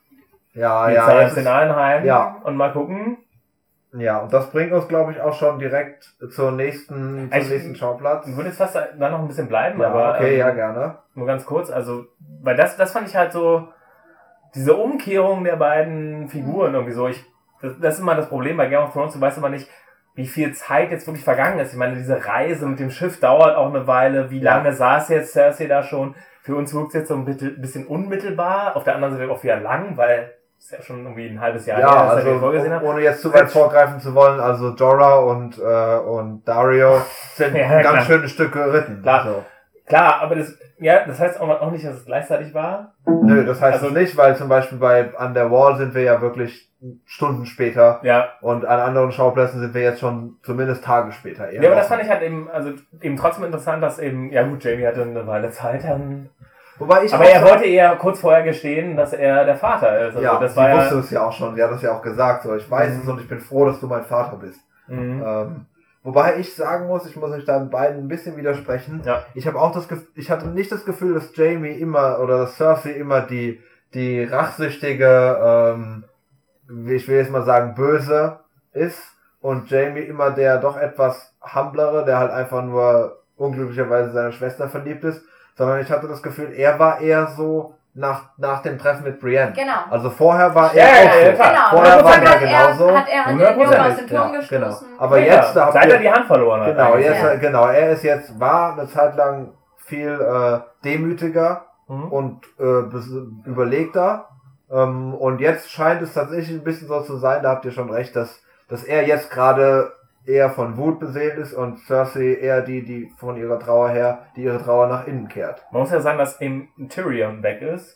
ja, wir ja, zeigen es in Allenheim ja. und mal gucken. Ja, und das bringt uns, glaube ich, auch schon direkt zur nächsten, zum ich, nächsten Schauplatz. Ich würde jetzt fast da noch ein bisschen bleiben, ja, aber okay, ähm, ja, gerne. Nur ganz kurz, also, weil das, das fand ich halt so, diese Umkehrung der beiden Figuren irgendwie so, ich, das, das ist immer das Problem bei Game of Thrones, du weißt immer nicht, wie viel Zeit jetzt wirklich vergangen ist. Ich meine, diese Reise mit dem Schiff dauert auch eine Weile. Wie lange ja. saß jetzt Cersei da schon? Für uns wirkt es jetzt so ein bisschen unmittelbar. Auf der anderen Seite auch wieder lang, weil es ja schon irgendwie ein halbes Jahr ja, her ist, also, wir vorgesehen haben. Ohne jetzt zu weit vorgreifen zu wollen, also Jorah und, äh, und Dario sind ja, ein klar. ganz schönes Stück geritten. Klar, so. klar, aber das, ja, das heißt auch nicht, dass es gleichzeitig war. Nö, das heißt also, es nicht, weil zum Beispiel bei An der Wall sind wir ja wirklich Stunden später. Ja. Und an anderen Schauplätzen sind wir jetzt schon zumindest Tage später eher. Ja, aber das fand ich halt eben, also eben trotzdem interessant, dass eben, ja gut, Jamie hatte eine Weile Zeit, dann Wobei ich Aber er wollte ihr kurz vorher gestehen, dass er der Vater ist. Also ja, das sie war ja, wusste es ja auch schon. Sie hat es ja auch gesagt. So, ich weiß Mhm. es und ich bin froh, dass du mein Vater bist. Mhm. Ähm, wobei ich sagen muss, ich muss euch da beiden ein bisschen widersprechen. Ja. Ich habe auch das Gefühl, ich hatte nicht das Gefühl, dass Jamie immer oder dass Cersei immer die die rachsüchtige, ähm, ich will jetzt mal sagen, böse ist und Jamie immer der doch etwas humblere, der halt einfach nur unglücklicherweise seine Schwester verliebt ist, sondern ich hatte das Gefühl, er war eher so nach nach dem Treffen mit Brienne. Genau. Also vorher war Ja, er ja, auch ja, so. klar. Genau. Vorher Und war dann er hat genauso. Er, hat er den Jungen aus dem hundertprozentig, Turm ja, genau. gestoßen. Aber ja, jetzt, da habt seit ihr- er die Hand verloren hat. Genau, eigentlich. jetzt, Ja. genau, er ist jetzt, war eine Zeit lang viel äh, demütiger Mhm. und äh, bes- überlegter. Ähm, und jetzt scheint es tatsächlich ein bisschen so zu sein, da habt ihr schon recht, dass, dass er jetzt gerade eher von Wut beseelt ist und Cersei eher die, die von ihrer Trauer her, die ihre Trauer nach innen kehrt. Man muss ja sagen, dass eben Tyrion weg ist.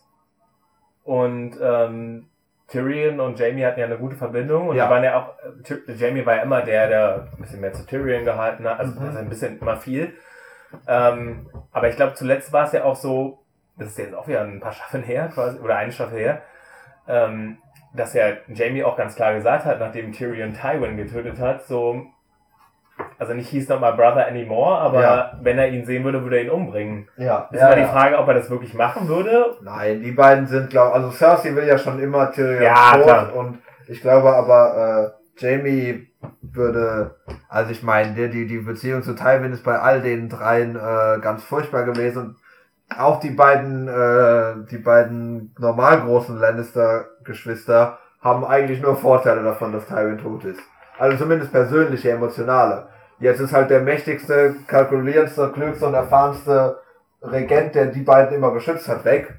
Und ähm, Tyrion und Jamie hatten ja eine gute Verbindung. Und Ja. die waren ja auch, äh, Ty- Jamie war ja immer der, der ein bisschen mehr zu Tyrion gehalten hat. Also, Mhm. also ein bisschen immer viel. Ähm, aber ich glaube, zuletzt war es ja auch so, das ist jetzt auch wieder ein paar Staffeln her, quasi, oder eine Staffel her, ähm, dass ja Jamie auch ganz klar gesagt hat, nachdem Tyrion Tywin getötet hat, so, also nicht hieß nochmal Brother anymore, aber Ja. wenn er ihn sehen würde, würde er ihn umbringen. Ja, Ist immer die Frage, ob er das wirklich machen würde. Nein, die beiden sind, glaube also Cersei will ja schon immer Tyrion Ja, tot klar. und ich glaube aber, äh, Jamie würde, also ich meine, die, die, die Beziehung zu Tywin ist bei all den dreien äh, ganz furchtbar gewesen und auch die beiden, äh, die beiden normal großen Lannister-Geschwister haben eigentlich nur Vorteile davon, dass Tywin tot ist. Also zumindest persönliche, emotionale. Jetzt ist halt der mächtigste, kalkulierendste, klügste und erfahrenste Regent, der die beiden immer beschützt hat, weg.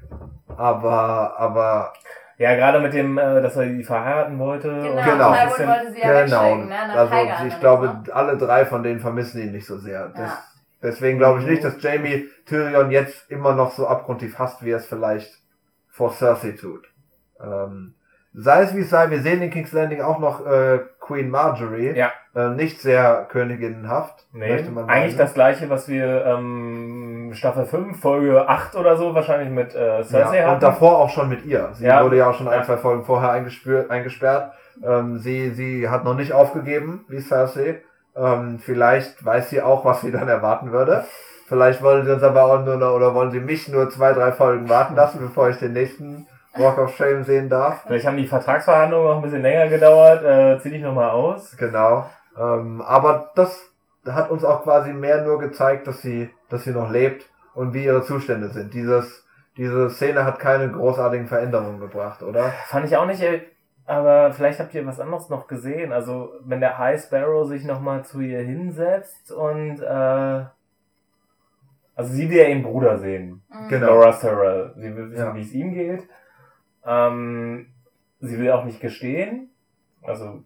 Aber, aber, Ja, gerade mit dem, äh, dass er die verheiraten wollte. Genau, und Genau. so ein Tywin bisschen- wollte sie ja genau. wegschicken, ne? Nach Also Tiger ich und glaube, so. alle drei von denen vermissen ihn nicht so sehr. Das, Ja. Deswegen glaube ich nicht, dass Jamie Tyrion jetzt immer noch so abgrundtief hasst, wie er es vielleicht vor Cersei tut. Ähm, sei es wie es sei, wir sehen in King's Landing auch noch äh, Queen Marjorie. Ja. Äh, nicht sehr königinnenhaft, Nee, möchte man eigentlich meinen. das gleiche, was wir ähm, Staffel fünf, Folge acht oder so wahrscheinlich mit äh, Cersei Ja, hatten. und davor auch schon mit ihr. Sie Ja. wurde ja auch schon ein, Ja. zwei Folgen vorher eingespür- eingesperrt. Ähm, sie, sie hat noch nicht aufgegeben, wie Cersei. Ähm, vielleicht weiß sie auch, was sie dann erwarten würde. Vielleicht wollen sie uns aber auch nur noch, oder wollen sie mich nur zwei, drei Folgen warten lassen, bevor ich den nächsten Walk of Shame sehen darf. Vielleicht haben die Vertragsverhandlungen noch ein bisschen länger gedauert. Äh, zieh dich nochmal aus. Genau. Ähm, aber das hat uns auch quasi mehr nur gezeigt, dass sie, dass sie noch lebt und wie ihre Zustände sind. Dieses, diese Szene hat keine großartigen Veränderungen gebracht, oder? Fand ich auch nicht, ey, aber vielleicht habt ihr was anderes noch gesehen. Also, wenn der High Sparrow sich nochmal zu ihr hinsetzt und, äh, also sie will ja ihren Bruder sehen. Mhm. Genau. Laura Tyrell. Sie will wissen, Ja. wie es ihm geht. Ähm, sie will auch nicht gestehen. Also,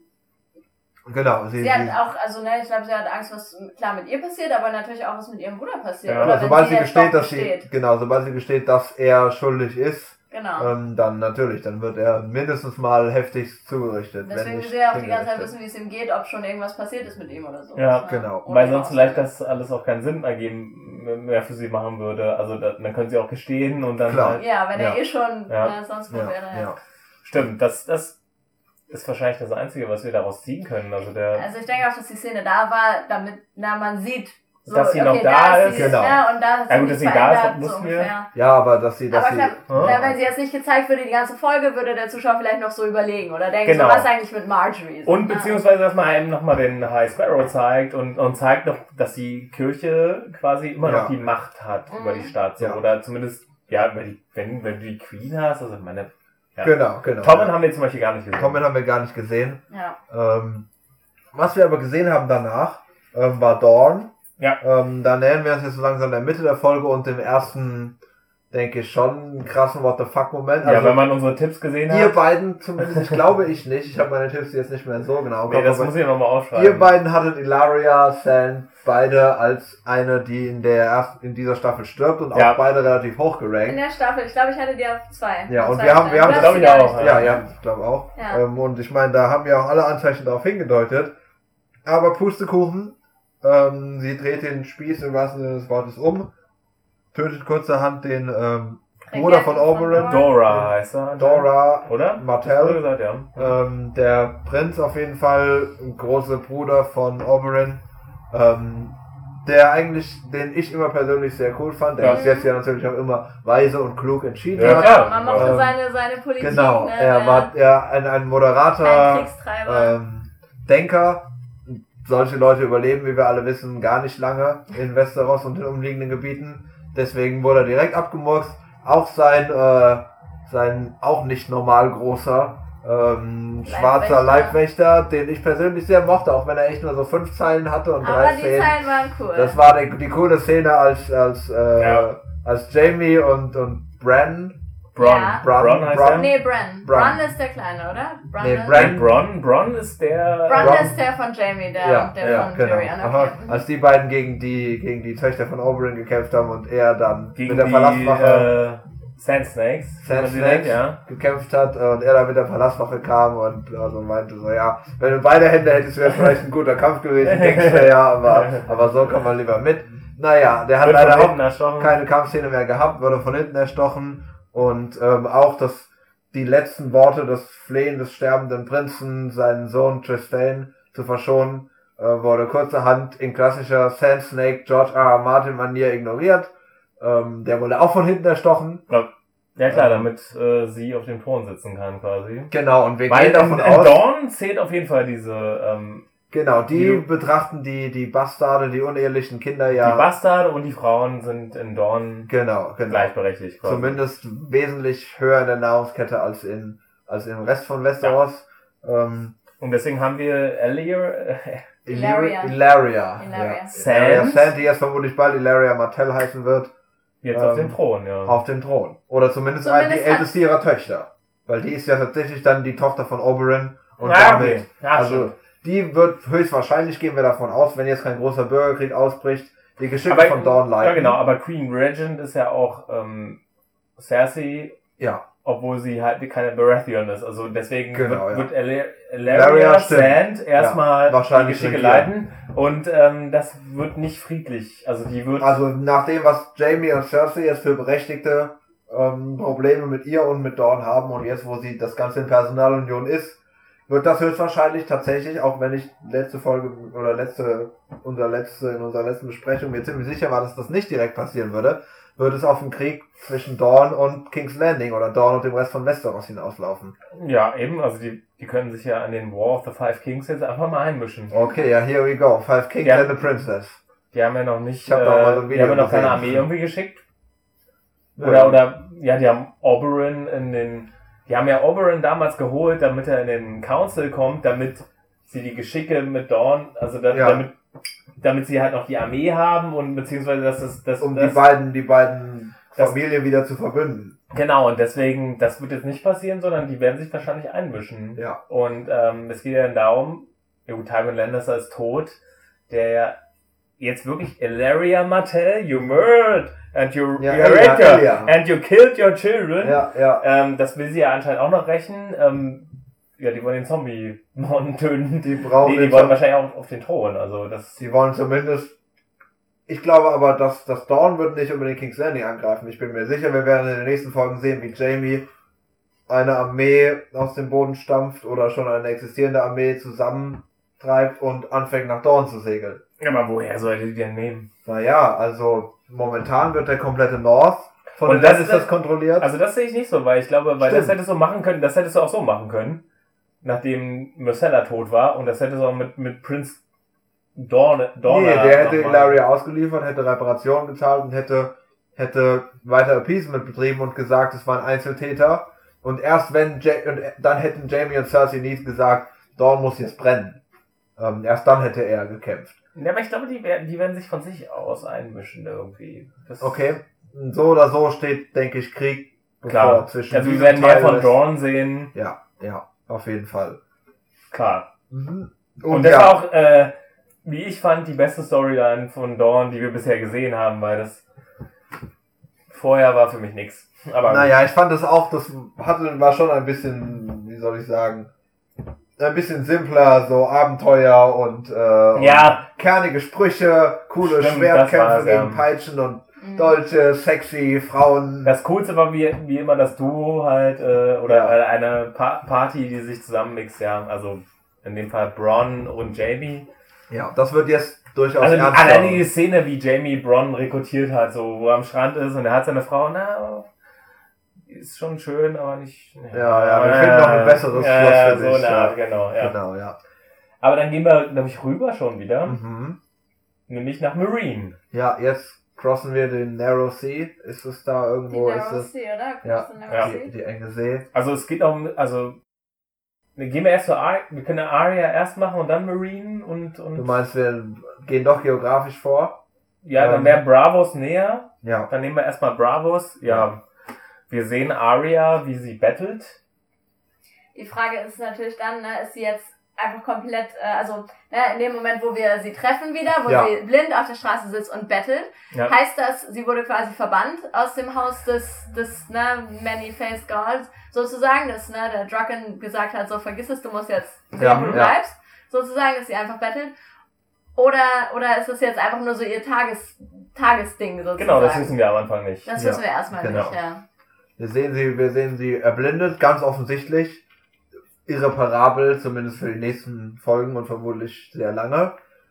Genau. Sie, Sie hat sie, auch, also ne, ich glaube, sie hat Angst, was klar mit ihr passiert, aber natürlich auch was mit ihrem Bruder passiert. Ja. Oder ja, wenn sobald sie jetzt gesteht, doch dass sie, gesteht. genau, sobald sie gesteht, dass er schuldig ist, Genau. ähm, dann natürlich, dann wird er mindestens mal heftig zugerichtet. wenn Deswegen nicht will sie ja auch die ganze Zeit hingerichtet. wissen, wie es ihm geht, ob schon irgendwas passiert ist mit ihm oder so. Ja, ne? genau. Ohne weil sonst Aussage. vielleicht das alles auch keinen Sinn ergeben, mehr für sie machen würde. Also, da, dann können sie auch gestehen und dann Klar. halt, Ja, wenn Ja. er eh schon Ja. ne, sonst wo Ja, wäre. ja. stimmt, das, das ist wahrscheinlich das Einzige, was wir daraus ziehen können. Also, der, Also ich denke auch, dass die Szene da war, damit na, man sieht, so, Dass sie noch okay, da ist ist. sie, Genau. ne, und da hat Ja, sie gut, sich dass sie da ist, verändert, wussten so wir. ungefähr. Ja, aber dass sie, dass Aber sie, klar, Ah. na, wenn sie jetzt nicht gezeigt würde, die ganze Folge, würde der Zuschauer vielleicht noch so überlegen oder denken, Genau. so was eigentlich mit Marjorie. So, und ne? beziehungsweise, dass man einem nochmal den High Sparrow zeigt und, und zeigt noch, dass die Kirche quasi immer Ja. noch die Macht hat Mhm. über die Stadt. So. Ja. Oder zumindest, ja, über die, wenn, wenn du die Queen hast, also meine, ja. genau, genau. Tommen haben wir zum Beispiel gar nicht gesehen. Tommen haben wir gar nicht gesehen. Ja. Ähm, was wir aber gesehen haben danach, ähm, war Dawn. Ja. Ähm, da nähern wir uns jetzt so langsam der Mitte der Folge und dem ersten, denke ich, schon einen krassen What the fuck Moment. Ja, Also, wenn man unsere Tipps gesehen ihr hat. beiden zumindest, ich glaube ich nicht, ich habe meine Tipps jetzt nicht mehr so genau im Nee, Kopf, das aber muss ich nochmal aufschreiben. ihr beiden hattet Ilaria, Sand, beide als eine, die in der ersten, in dieser Staffel stirbt und Ja. auch beide relativ hoch In gerankt. der Staffel, ich glaube, ich hatte die auf zwei. Ja, Auf und zwei wir haben- wir haben- Stellen. das Du glaub hast ich sie gar auch, nicht Ja, gesehen. ja, ich glaube auch. Ja. Ähm, und ich meine, da haben ja auch alle Anzeichen darauf hingedeutet. Aber Pustekuchen, ähm, sie dreht den Spieß im wahrsten Sinne des Wortes um. tötet kurzerhand den ähm, Bruder von Oberyn. Dora heißt er. Dora, oder? Martell. Gesagt, ja. Ähm, der Prinz auf jeden Fall, ein großer Bruder von Oberyn. Ähm, der eigentlich, den ich immer persönlich sehr cool fand, der Ja. bis jetzt ja natürlich auch immer weise und klug entschieden Ja, hat. klar. Man mochte Ähm, seine, seine Politik. Genau, ne? er Der- war er ein, ein kein moderater Kriegstreiber. ähm, Denker. Solche Leute überleben, wie wir alle wissen, gar nicht lange in Westeros und den umliegenden Gebieten. Deswegen wurde er direkt abgemurkst. Auch sein, äh, sein auch nicht normal großer ähm, schwarzer Leibwächter, den ich persönlich sehr mochte, auch wenn er echt nur so fünf Zeilen hatte und Aber drei die Szenen. Zeilen waren cool. Das war die, die coole Szene, als als äh, Ja. als Jamie und und Bran. Bronn. Ja. Bronn, Bronn heißt Bronn. er? Nee, Bran. Bran. Bran ist der Kleine, oder? Bran Nee, ist- Bran. Nee, Bronn. Bronn ist der... Bran Bron- ist der von Jamie, der, Ja, der ja, von genau. Tyrion. Aha, Okay. als die beiden gegen die gegen die Töchter von Oberyn gekämpft haben und er dann gegen mit der die Palastwache äh, Sand Snakes. wie Sand man sie Snakes nennt, ja. gekämpft hat und er dann mit der Palastwache kam und also meinte so, ja, wenn du beide Hände hättest, wäre es vielleicht ein guter Kampf gewesen, denkst du ja, aber, aber so kommt man lieber mit. Naja, der hat Wird von leider auch hinten erstochen. keine Kampfszene mehr gehabt, wurde von hinten erstochen und ähm, auch das, die letzten Worte, das Flehen des sterbenden Prinzen, seinen Sohn Trystane zu verschonen, äh, wurde kurzerhand in klassischer Sand Snake George R. R. Martin Manier ignoriert. Ähm, der wurde auch von hinten erstochen. Ja klar, Ähm. damit äh, sie auf dem Thron sitzen kann quasi. Genau, und wir Weil gehen davon in, in aus, Dawn zählt auf jeden Fall diese ähm, genau, die die- betrachten die, die Bastarde, die unehelichen Kinder ja, die Bastarde und die Frauen sind in Dawn genau, genau. gleichberechtigt quasi. Zumindest wesentlich höher in der Nahrungskette als in, als im Rest von Westeros. Ähm, Und deswegen haben wir Elir, äh, Ilaria. Ilaria. Ilaria. Ja. Sand. Ilaria Sand, die jetzt vermutlich bald Ilaria Martell heißen wird, jetzt Ähm, auf dem Thron, ja. auf dem Thron. Oder zumindest, Zumindest die hat- älteste ihrer Töchter. Weil die ist ja tatsächlich dann die Tochter von Oberyn. Und Ja, damit, okay. Ja, also, stimmt. die wird höchstwahrscheinlich, gehen wir davon aus, wenn jetzt kein großer Bürgerkrieg ausbricht, die Geschicke aber, von Dawn leiten. ja genau, aber Queen Regent ist ja auch ähm, Cersei, Ja, obwohl sie halt keine Baratheon ist. Also deswegen Genau, ja. wird, wird Elir- Ilaria, Ilaria stimmt. Sand erstmal Ja, wahrscheinlich die Geschicke regieren. leiten. Und ähm, das wird nicht friedlich. Also die wird... also nach dem, was Jamie und Cersei jetzt für berechtigte ähm, Probleme mit ihr und mit Dawn haben und jetzt, wo sie das Ganze in Personalunion ist, wird das höchstwahrscheinlich tatsächlich, auch wenn ich letzte Folge oder letzte, unser letzte, in unserer letzten Besprechung mir ziemlich sicher war, dass das nicht direkt passieren würde, wird es auf einen Krieg zwischen Dawn und King's Landing oder Dawn und dem Rest von Westeros hinauslaufen. Ja, eben, also die, die können sich ja an den War of the Five Kings jetzt einfach mal einmischen. Okay, ja, here we go. Five Kings Ja. and a Princess. Die haben ja noch nicht, Ich hab da mal so ein äh, die Video haben ja noch keine gesehen. Armee irgendwie geschickt. Ja. Oder, oder, ja, die haben Oberyn in den, die haben ja Oberyn damals geholt, damit er in den Council kommt, damit sie die Geschicke mit Dawn, also da, Ja. damit, damit sie halt noch die Armee haben und beziehungsweise, dass das, das, Um das die beiden, die beiden das- Familien wieder zu verbünden. genau, und deswegen, das wird jetzt nicht passieren, sondern die werden sich wahrscheinlich einmischen. Ja. Und ähm, es geht ja dann darum, ja gut, Tywin Lannister ist tot, der ja jetzt wirklich Ilaria Martell, you murdered and you, Ja, you Elia, raped her Elia. and you killed your children. Ja, ja. Ähm, das will sie ja anscheinend auch noch rächen. Ähm, ja, die wollen den Zombie-Mon töten. Die brauchen Nee, die den wollen Zom- wahrscheinlich auch auf den Thron. Also das. Sie wollen zumindest. Ich glaube aber, dass das Dawn wird nicht unbedingt King's Landing angreifen. Ich bin mir sicher, wir werden in den nächsten Folgen sehen, wie Jamie eine Armee aus dem Boden stampft oder schon eine existierende Armee zusammentreibt und anfängt nach Dawn zu segeln. Ja, aber woher soll die denn nehmen? Naja, also momentan wird der komplette North von Und den das- Lannisters kontrolliert. Also das sehe ich nicht so, weil ich glaube, weil Stimmt. das hättest du machen können, das hättest du auch so machen können, nachdem Myrcella tot war und das hättest du auch mit, mit Prince Dawn, Dawn nee, der hätte Ilaria ausgeliefert, hätte Reparationen gezahlt und hätte, hätte weiter Appeasement betrieben und gesagt, es waren Einzeltäter. Und erst wenn, ja- und dann hätten Jamie und Cersei nie gesagt, Dawn muss jetzt brennen. Ähm, erst dann hätte er gekämpft. Ja, aber ich glaube, die werden, die werden sich von sich aus einmischen irgendwie. Das Okay, so oder so steht, denke ich, Krieg Klar. zwischen Also wir diesem werden mehr Teil von des- Dawn sehen. Ja, ja, auf jeden Fall. Klar. Mhm. Und, das war auch, äh, wie ich fand, die beste Storyline von Dawn, die wir bisher gesehen haben, weil das vorher war für mich nix. Aber Naja, ich fand das auch, das hatte, war schon ein bisschen, wie soll ich sagen, ein bisschen simpler, so Abenteuer und, äh, ja, und kernige Sprüche, coole Stimmt, Schwertkämpfe das war's, gegen ja. Peitschen und deutsche, sexy Frauen. Das Coolste war wie, wie immer das Duo halt, äh, oder Ja. äh, eine pa- Party, die sich zusammenmixt, ja. Also in dem Fall Bronn und Jamie. Ja, das wird jetzt durchaus Also ernster. alleine die Szene, wie Jamie Bronn rekrutiert hat, so wo er am Strand ist und er hat seine Frau, na, ist schon schön, aber nicht. Ja, ja, wir finden noch ein besseres ja, Schloss ja, für so dich. eine Ja. Art, genau, ja. Genau, ja. Aber dann gehen wir, glaube ich, rüber schon wieder, Mhm. nämlich nach Marine. Ja, jetzt crossen wir den Narrow Sea. Ist es da Die irgendwo? Ist Narrow es Sea, oder? Ja. Cross the Narrow Ja. Sea? die, die enge See? Also es geht auch, um- also wir gehen wir erst zur Ar wir können Arya erst machen und dann Marine und, Du und meinst, wir gehen doch geografisch vor? ja, dann ähm, wäre Bravos näher. Ja. Dann nehmen wir erstmal Bravos. Ja, wir sehen Arya, wie sie bettelt. Die Frage ist natürlich dann, ne, ist sie jetzt einfach komplett, äh, also ne, in dem Moment, wo wir sie treffen wieder, wo Ja. sie blind auf der Straße sitzt und bettelt, Ja. heißt das, sie wurde quasi verbannt aus dem Haus des, des ne, Many-Faced Gods, sozusagen, dass ne, der Draken gesagt hat, so vergiss es, du musst jetzt sehen, Ja, wo du ja. bleibst, sozusagen, dass sie einfach bettelt. Oder, oder ist es jetzt einfach nur so ihr Tages, Tagesding sozusagen? Genau, das wissen wir am Anfang nicht. Das Ja, wissen wir erstmal genau. nicht, ja. Wir sehen sie, wir sehen sie erblindet, ganz offensichtlich. Irreparabel, zumindest für die nächsten Folgen und vermutlich sehr lange.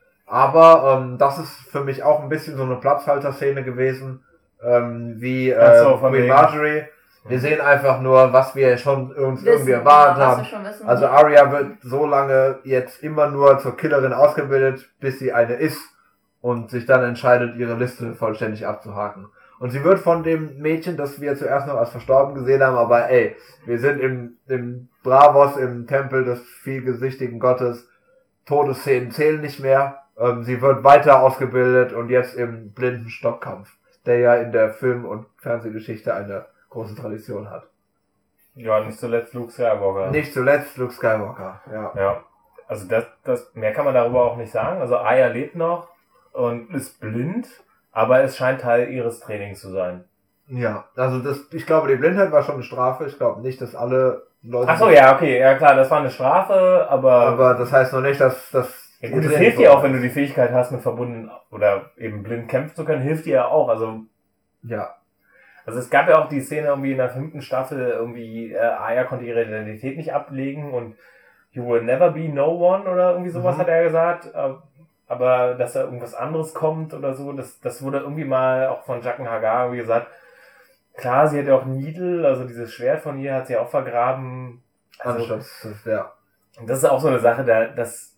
Aber ähm, das ist für mich auch ein bisschen so eine Platzhalter-Szene gewesen, ähm, wie äh, Ach so, von Queen wegen. Marjorie. Wir sehen einfach nur, was wir schon uns Wissen, irgendwie erwartet genau, was haben. wir schon wissen. Also Arya wird so lange jetzt immer nur zur Killerin ausgebildet, bis sie eine ist und sich dann entscheidet, ihre Liste vollständig abzuhaken. Und sie wird von dem Mädchen, das wir zuerst noch als verstorben gesehen haben, aber ey, wir sind im, im Bravos, im Tempel des vielgesichtigen Gottes, Todesszenen zählen nicht mehr. Ähm, sie wird weiter ausgebildet und jetzt im blinden Stockkampf, der ja in der Film- und Fernsehgeschichte eine große Tradition hat. Ja, nicht zuletzt Luke Skywalker. Nicht zuletzt Luke Skywalker, ja. Ja, also das, das, mehr kann man darüber auch nicht sagen. Also Arya lebt noch und ist blind, aber es scheint Teil ihres Trainings zu sein. Ja, also das, ich glaube, die Blindheit war schon eine Strafe. Ich glaube nicht, dass alle Leute... Ach so, ja, okay, ja klar, das war eine Strafe, aber, Aber das heißt noch nicht, dass das... ja, gut, es hilft dir auch, wenn du die Fähigkeit hast, mit verbunden oder eben blind kämpfen zu können, hilft dir ja auch. Also, Ja, also es gab ja auch die Szene irgendwie in der fünften Staffel, irgendwie äh, Arya konnte ihre Identität nicht ablegen und you will never be no one oder irgendwie sowas Mhm. hat er gesagt. Äh, Aber dass da irgendwas anderes kommt oder so, das, das wurde irgendwie mal auch von Jaqen Hagar irgendwie gesagt. Klar, sie hat ja auch Needle, also dieses Schwert von ihr hat sie auch vergraben. Also, anstatt, das- ja. und das ist auch so eine Sache, da, das,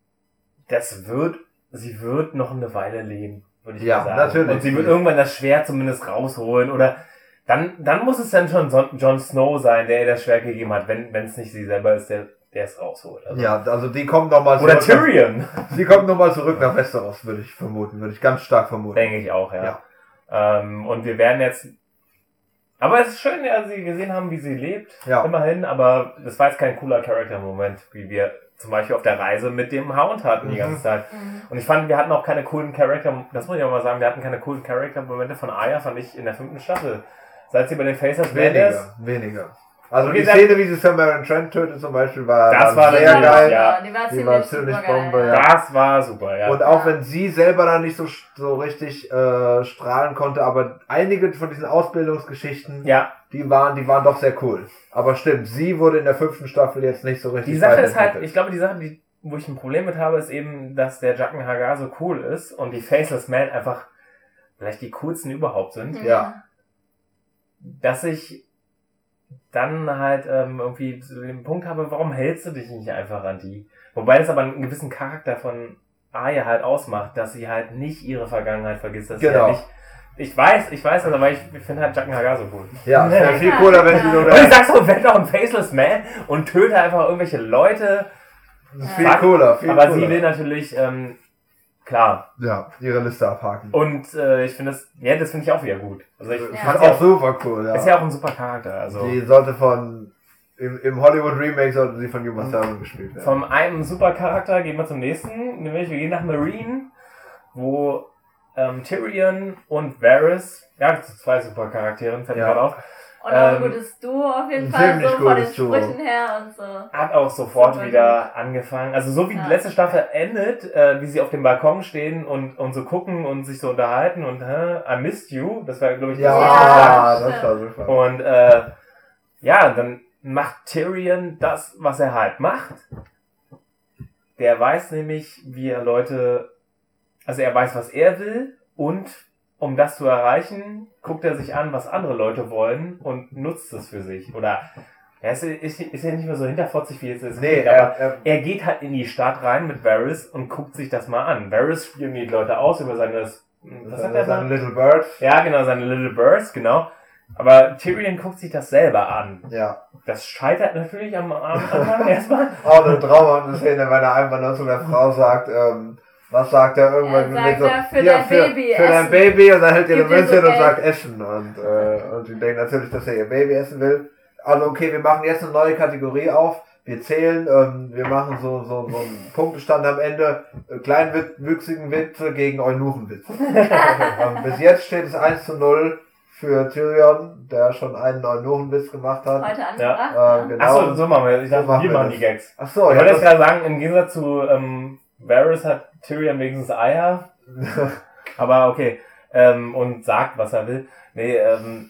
das wird, sie wird noch eine Weile leben, würde ich Ja, mal sagen. natürlich. Und sie wird irgendwann das Schwert zumindest rausholen oder dann, dann muss es dann schon Son- Jon Snow sein, der ihr das Schwert gegeben hat, wenn wenn es nicht sie selber ist, der, der es rausholt. Also, Ja, also die kommen nochmal oder zurück. Tyrion. Nach, sie kommen nochmal zurück nach Westeros, würde ich vermuten. Würde ich ganz stark vermuten. Denke ich auch, ja. Ja. Ähm, und wir werden jetzt. Aber es ist schön, ja, sie gesehen haben, wie sie lebt. Ja. Immerhin, aber das war jetzt kein cooler Charakter-Moment, wie wir zum Beispiel auf der Reise mit dem Hound hatten die Mhm. ganze Zeit. Mhm. Und ich fand, wir hatten auch keine coolen Charakter, das muss ich auch mal sagen, wir hatten keine coolen Charakter-Momente von Arya, fand ich in der fünften Staffel. Seit sie bei den Facers Weniger, ist. weniger. Also Okay, die dann- Szene, wie sie Sir Maren Trent tötet zum Beispiel, war, Das war sehr natürlich, geil. ja. Die war Die ziemlich, war ziemlich supergeil, Bombe, ja. Das war super, ja. Und auch Ja. wenn sie selber dann nicht so, so richtig äh, strahlen konnte, aber einige von diesen Ausbildungsgeschichten, ja, die waren, die waren doch sehr cool. Aber stimmt, sie wurde in der fünften Staffel jetzt nicht so richtig die Sache ist halt, weiterentwickelt. ich glaube, die Sache, die, wo ich ein Problem mit habe, ist eben, dass der Jaqen Hagar so cool ist und die Faceless Man einfach vielleicht die coolsten überhaupt sind. Ja. Dass ich dann halt ähm, irgendwie zu dem Punkt habe, warum hältst du dich nicht einfach an die? Wobei das aber einen gewissen Charakter von Arya halt ausmacht, dass sie halt nicht ihre Vergangenheit vergisst. Dass sie Genau. halt nicht, ich weiß, ich weiß das, aber ich finde halt Jaqen Hagar so cool. Ja, es wäre viel Ja. cooler, wenn sie so Und ich der, sag so, werd doch ein Faceless Man und töte einfach irgendwelche Leute. viel cooler, viel aber cooler. sie will natürlich, ähm, klar. ja, ihre Liste abhaken. Und äh, ich finde das, ja, das finde ich auch wieder gut. Also ich Ich fand's fand's ja auch super cool, ja. ist ja auch ein super Charakter. Also Die sollte von, im, im Hollywood Remake sollte sie von Uma Thurman gespielt werden. von einem super Charakter gehen wir zum nächsten, nämlich wir gehen nach Marine, wo ähm, Tyrion und Varys, ja, das sind zwei super Charakteren, fällt mir Ja. gerade auf. Und auch ein Ähm, gutes Duo auf jeden ein Fall, ziemlich so von den gutes Duo. Sprüchen her und so. Hat auch sofort Super wieder angefangen. Also so wie Ja. die letzte Staffel endet, äh, wie sie auf dem Balkon stehen und, und so gucken und sich so unterhalten und hä, I missed you. Das war, glaube ich, Ja, das Ja, das stimmt. war super. Und äh, ja, dann macht Tyrion das, was er halt macht. Der weiß nämlich, wie er Leute, also er weiß, was er will, und um das zu erreichen, guckt er sich an, was andere Leute wollen und nutzt es für sich. Oder er ist, ist, ist ja nicht mehr so hinterfotzig, wie jetzt es Nee, klingt, aber er, er, er geht halt in die Stadt rein mit Varys und guckt sich das mal an. Varys spielt die Leute aus über seine, was hat er seine da? Little Bird. Ja, genau, seine Little Birds, genau. Aber Tyrion guckt sich das selber an. Ja. Das scheitert natürlich am, am Anfang erstmal. Auch eine traumhafte Szene, wenn er einfach nur zu der Frau sagt, ähm, was sagt er irgendwann Er sagt, so, ja, für hier, dein für, Baby für dein essen. Baby, und dann hält ihr eine Gib dir Münze so hin und Geld. sagt Essen, und, äh, und die denken natürlich, dass er ihr Baby essen will. Also okay, wir machen jetzt eine neue Kategorie auf, wir zählen, ähm, wir machen so, so, so einen Punktestand am Ende, äh, kleinwüchsigen Witze gegen Eunuchenwitze. ähm, bis jetzt steht es eins zu null für Tyrion, der schon einen Eunuchenwitz gemacht hat. Heute angebracht. Ja, ne? genau. Achso, so machen wir. Ich dachte, So machen wir wir machen das. die Gags. Ach so, Ich ja, wollte jetzt das, gerade sagen, im Gegensatz zu ähm, Varys hat Tyrion wenigstens Eier. Aber okay. Ähm, und sagt, was er will. Nee, ähm,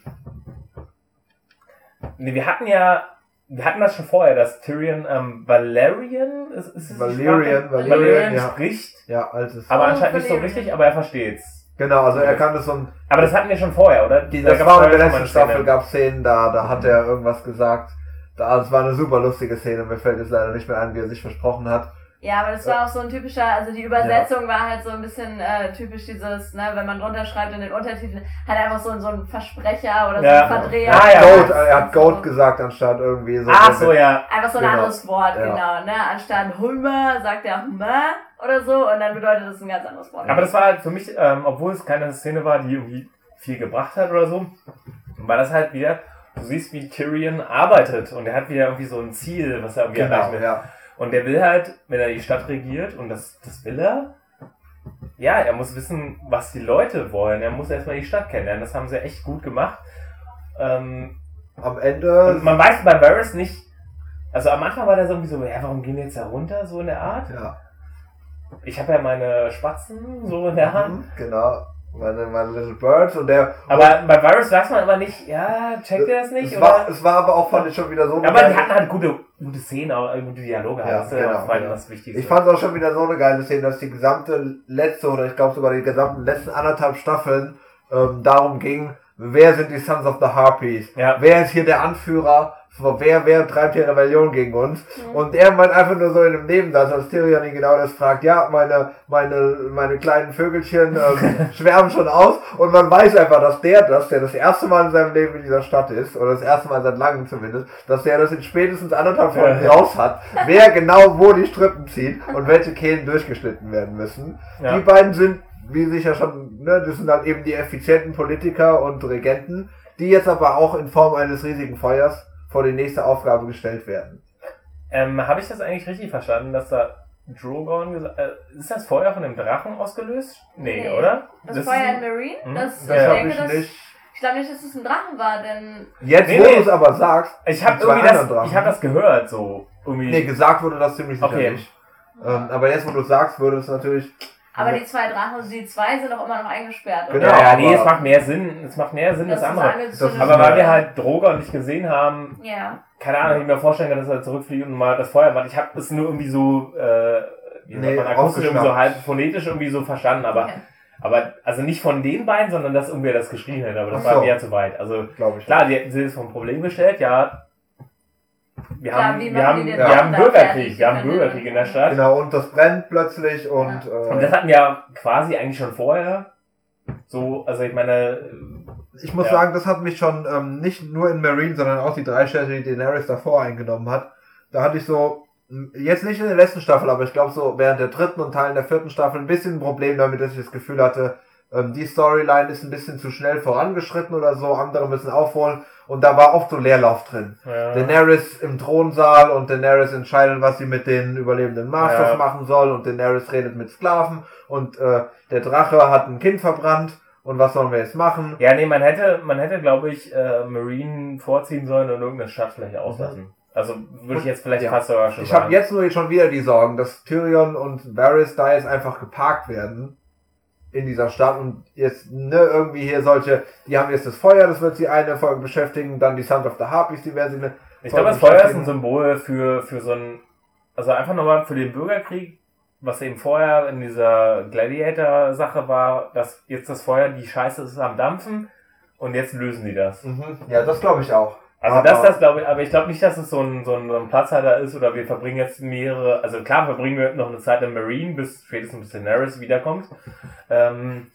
nee, wir hatten ja, wir hatten das schon vorher, dass Tyrion ähm, Valerian, ist, ist es die Valerian, Sprache? Valerian, Valerian ja. spricht, ja, altes. aber Oh, anscheinend nicht so Valerian. richtig, aber er versteht's. Genau, also er kann das so ein, Aber das hatten wir schon vorher, oder? die, Da das gab's war in vorher der schon mal letzten eine Szene. Staffel, gab Szenen, da, da hat er irgendwas gesagt. Da, das war eine super lustige Szene, mir fällt jetzt leider nicht mehr ein, wie er sich versprochen hat. Ja, aber das war auch so ein typischer, also die Übersetzung war halt so ein bisschen äh, typisch dieses, ne, wenn man drunter schreibt in den Untertiteln, hat einfach so, so ein Versprecher oder so Ja. ein Verdreher. Ah, ja. Goat, er hat Goat gesagt anstatt irgendwie so. Ach so, ja. Einfach so ein Genau. anderes Wort, Ja. genau, ne, anstatt Hummer sagt er Hummer oder so und dann bedeutet das ein ganz anderes Wort. Aber das war halt für mich, ähm, obwohl es keine Szene war, die irgendwie viel gebracht hat oder so, war das halt wieder, du siehst, wie Tyrion arbeitet und er hat wieder irgendwie so ein Ziel, was er irgendwie Genau, erreichen will. ja. Und der will halt, wenn er die Stadt regiert, und das, das will er, ja, er muss wissen, was die Leute wollen. Er muss erstmal die Stadt kennenlernen. Das haben sie echt gut gemacht. Ähm, Am Ende, und man weiß bei Varys nicht, also am Anfang war der so irgendwie so, ja, warum gehen wir jetzt da runter, so in der Art? ja, Ich habe ja meine Spatzen, so in der Hand. mhm, genau, meine, meine Little Birds und der, Aber bei Varys weiß man aber nicht, ja, checkt ihr das nicht? es Oder? war, es war aber auch, fand ich schon wieder so eine Aber die geile- hatten halt gute, gute Szenen, auch gute Dialoge. Ja, das ist ja genau, auch vor allem genau. das Wichtigste. Ich fand es auch schon wieder so eine geile Szene, dass die gesamte letzte, oder ich glaube sogar die gesamten letzten anderthalb Staffeln ähm, darum ging, wer sind die Sons of the Harpies? Ja. Wer ist hier der Anführer? Wer, wer treibt hier Rebellion gegen uns? Mhm. Und er meint einfach nur so in dem Nebensatz, als Tyrion ihn genau das fragt, ja, meine, meine, meine kleinen Vögelchen ähm, schwärmen schon aus, und man weiß einfach, dass der das, der das erste Mal in seinem Leben in dieser Stadt ist, oder das erste Mal seit langem zumindest, dass der das in spätestens anderthalb Folgen Ja. raus hat, wer genau wo die Strippen zieht und welche Kehlen durchgeschnitten werden müssen. Ja. Die beiden sind, wie sicher schon, ne, das sind halt eben die effizienten Politiker und Regenten, die jetzt aber auch in Form eines riesigen Feuers vor die nächste Aufgabe gestellt werden. Ähm, habe ich das eigentlich richtig verstanden, dass da Drogon gesagt äh, ist das Feuer von dem Drachen ausgelöst? Nee, Nee. oder? Das, ist Feuer ein- in Marine, Hm? das, Das ich hab denke, ich das, nicht. ich glaube nicht, dass es ein Drachen war, denn Jetzt, Nee, wo nee. du es aber sagst, Ich habe die zwei irgendwie das, anderen Drachen. ich habe das gehört, so irgendwie. nee, gesagt wurde das ziemlich sicher Okay. nicht. Ähm, aber jetzt, wo du es sagst, würde es natürlich, aber die zwei Drachen, also die zwei sind auch immer noch eingesperrt, oder? Genau. ja, ja, nee, aber- es macht mehr Sinn, es macht mehr Sinn, das, Das ist andere. angezündet. Aber weil Ja. wir halt Drogon nicht gesehen haben, Ja. keine Ahnung, ich mir vorstellen kann, dass er zurückfliegt und mal das Feuer macht. Ich habe es nur irgendwie so, äh, wie Nee, sagt man, akustisch irgendwie so ausgeschnappt. halb phonetisch irgendwie so verstanden, aber, Okay. aber, also nicht von den beiden, sondern dass irgendwer das geschrien hat, aber das Ach so. war mir ja zu weit. Also, glaube ich. klar, die hätten sich das vom Problem gestellt, ja. Wir Klar, haben, wie wir machen haben, die den wir Raum haben da Bürgerkrieg, fertig? wir haben Die können Bürgerkrieg den- in der Stadt. Genau, und das brennt plötzlich und, Und äh, das hatten wir quasi eigentlich schon vorher. So, also ich meine, ich muss ja. sagen, das hat mich schon ähm, nicht nur in Marine, sondern auch die drei Städte, die Daenerys davor eingenommen hat. Da hatte ich so, m, jetzt nicht in der letzten Staffel, aber ich glaube so während der dritten und Teilen der vierten Staffel ein bisschen ein Problem damit, dass ich das Gefühl hatte, ähm, die Storyline ist ein bisschen zu schnell vorangeschritten oder so, andere müssen aufholen und da war oft so Leerlauf drin. Ja. Daenerys im Thronsaal und Daenerys entscheidet, was sie mit den überlebenden Masters Ja. machen soll und Daenerys redet mit Sklaven und äh, der Drache hat ein Kind verbrannt und was sollen wir jetzt machen? Ja, nee, man hätte, man hätte, glaube ich, äh, Marine vorziehen sollen und irgendeine Stadtfläche auslassen. Also würde ich jetzt vielleicht Ja. fast sogar schon Ich sagen. habe jetzt nur schon wieder die Sorgen, dass Tyrion und Varys da jetzt einfach geparkt werden in dieser Stadt und jetzt ne irgendwie hier solche, die haben jetzt das Feuer, das wird sie eine Folge beschäftigen, dann die Sons of the Harpies, die werden sie eine Ich glaube, das Feuer ist ein Symbol für, für so ein, also einfach nochmal für den Bürgerkrieg, was eben vorher in dieser Gladiator-Sache war, dass jetzt das Feuer, die Scheiße ist am Dampfen und jetzt lösen die das. Mhm. Ja, das glaube ich auch. Also Aber- das, das glaube ich, aber ich glaube nicht, dass es so ein, so ein, so ein Platzhalter ist oder wir verbringen jetzt mehrere, also klar verbringen wir noch eine Zeit in Marine, bis spätestens bis Daenerys wiederkommt. Ähm,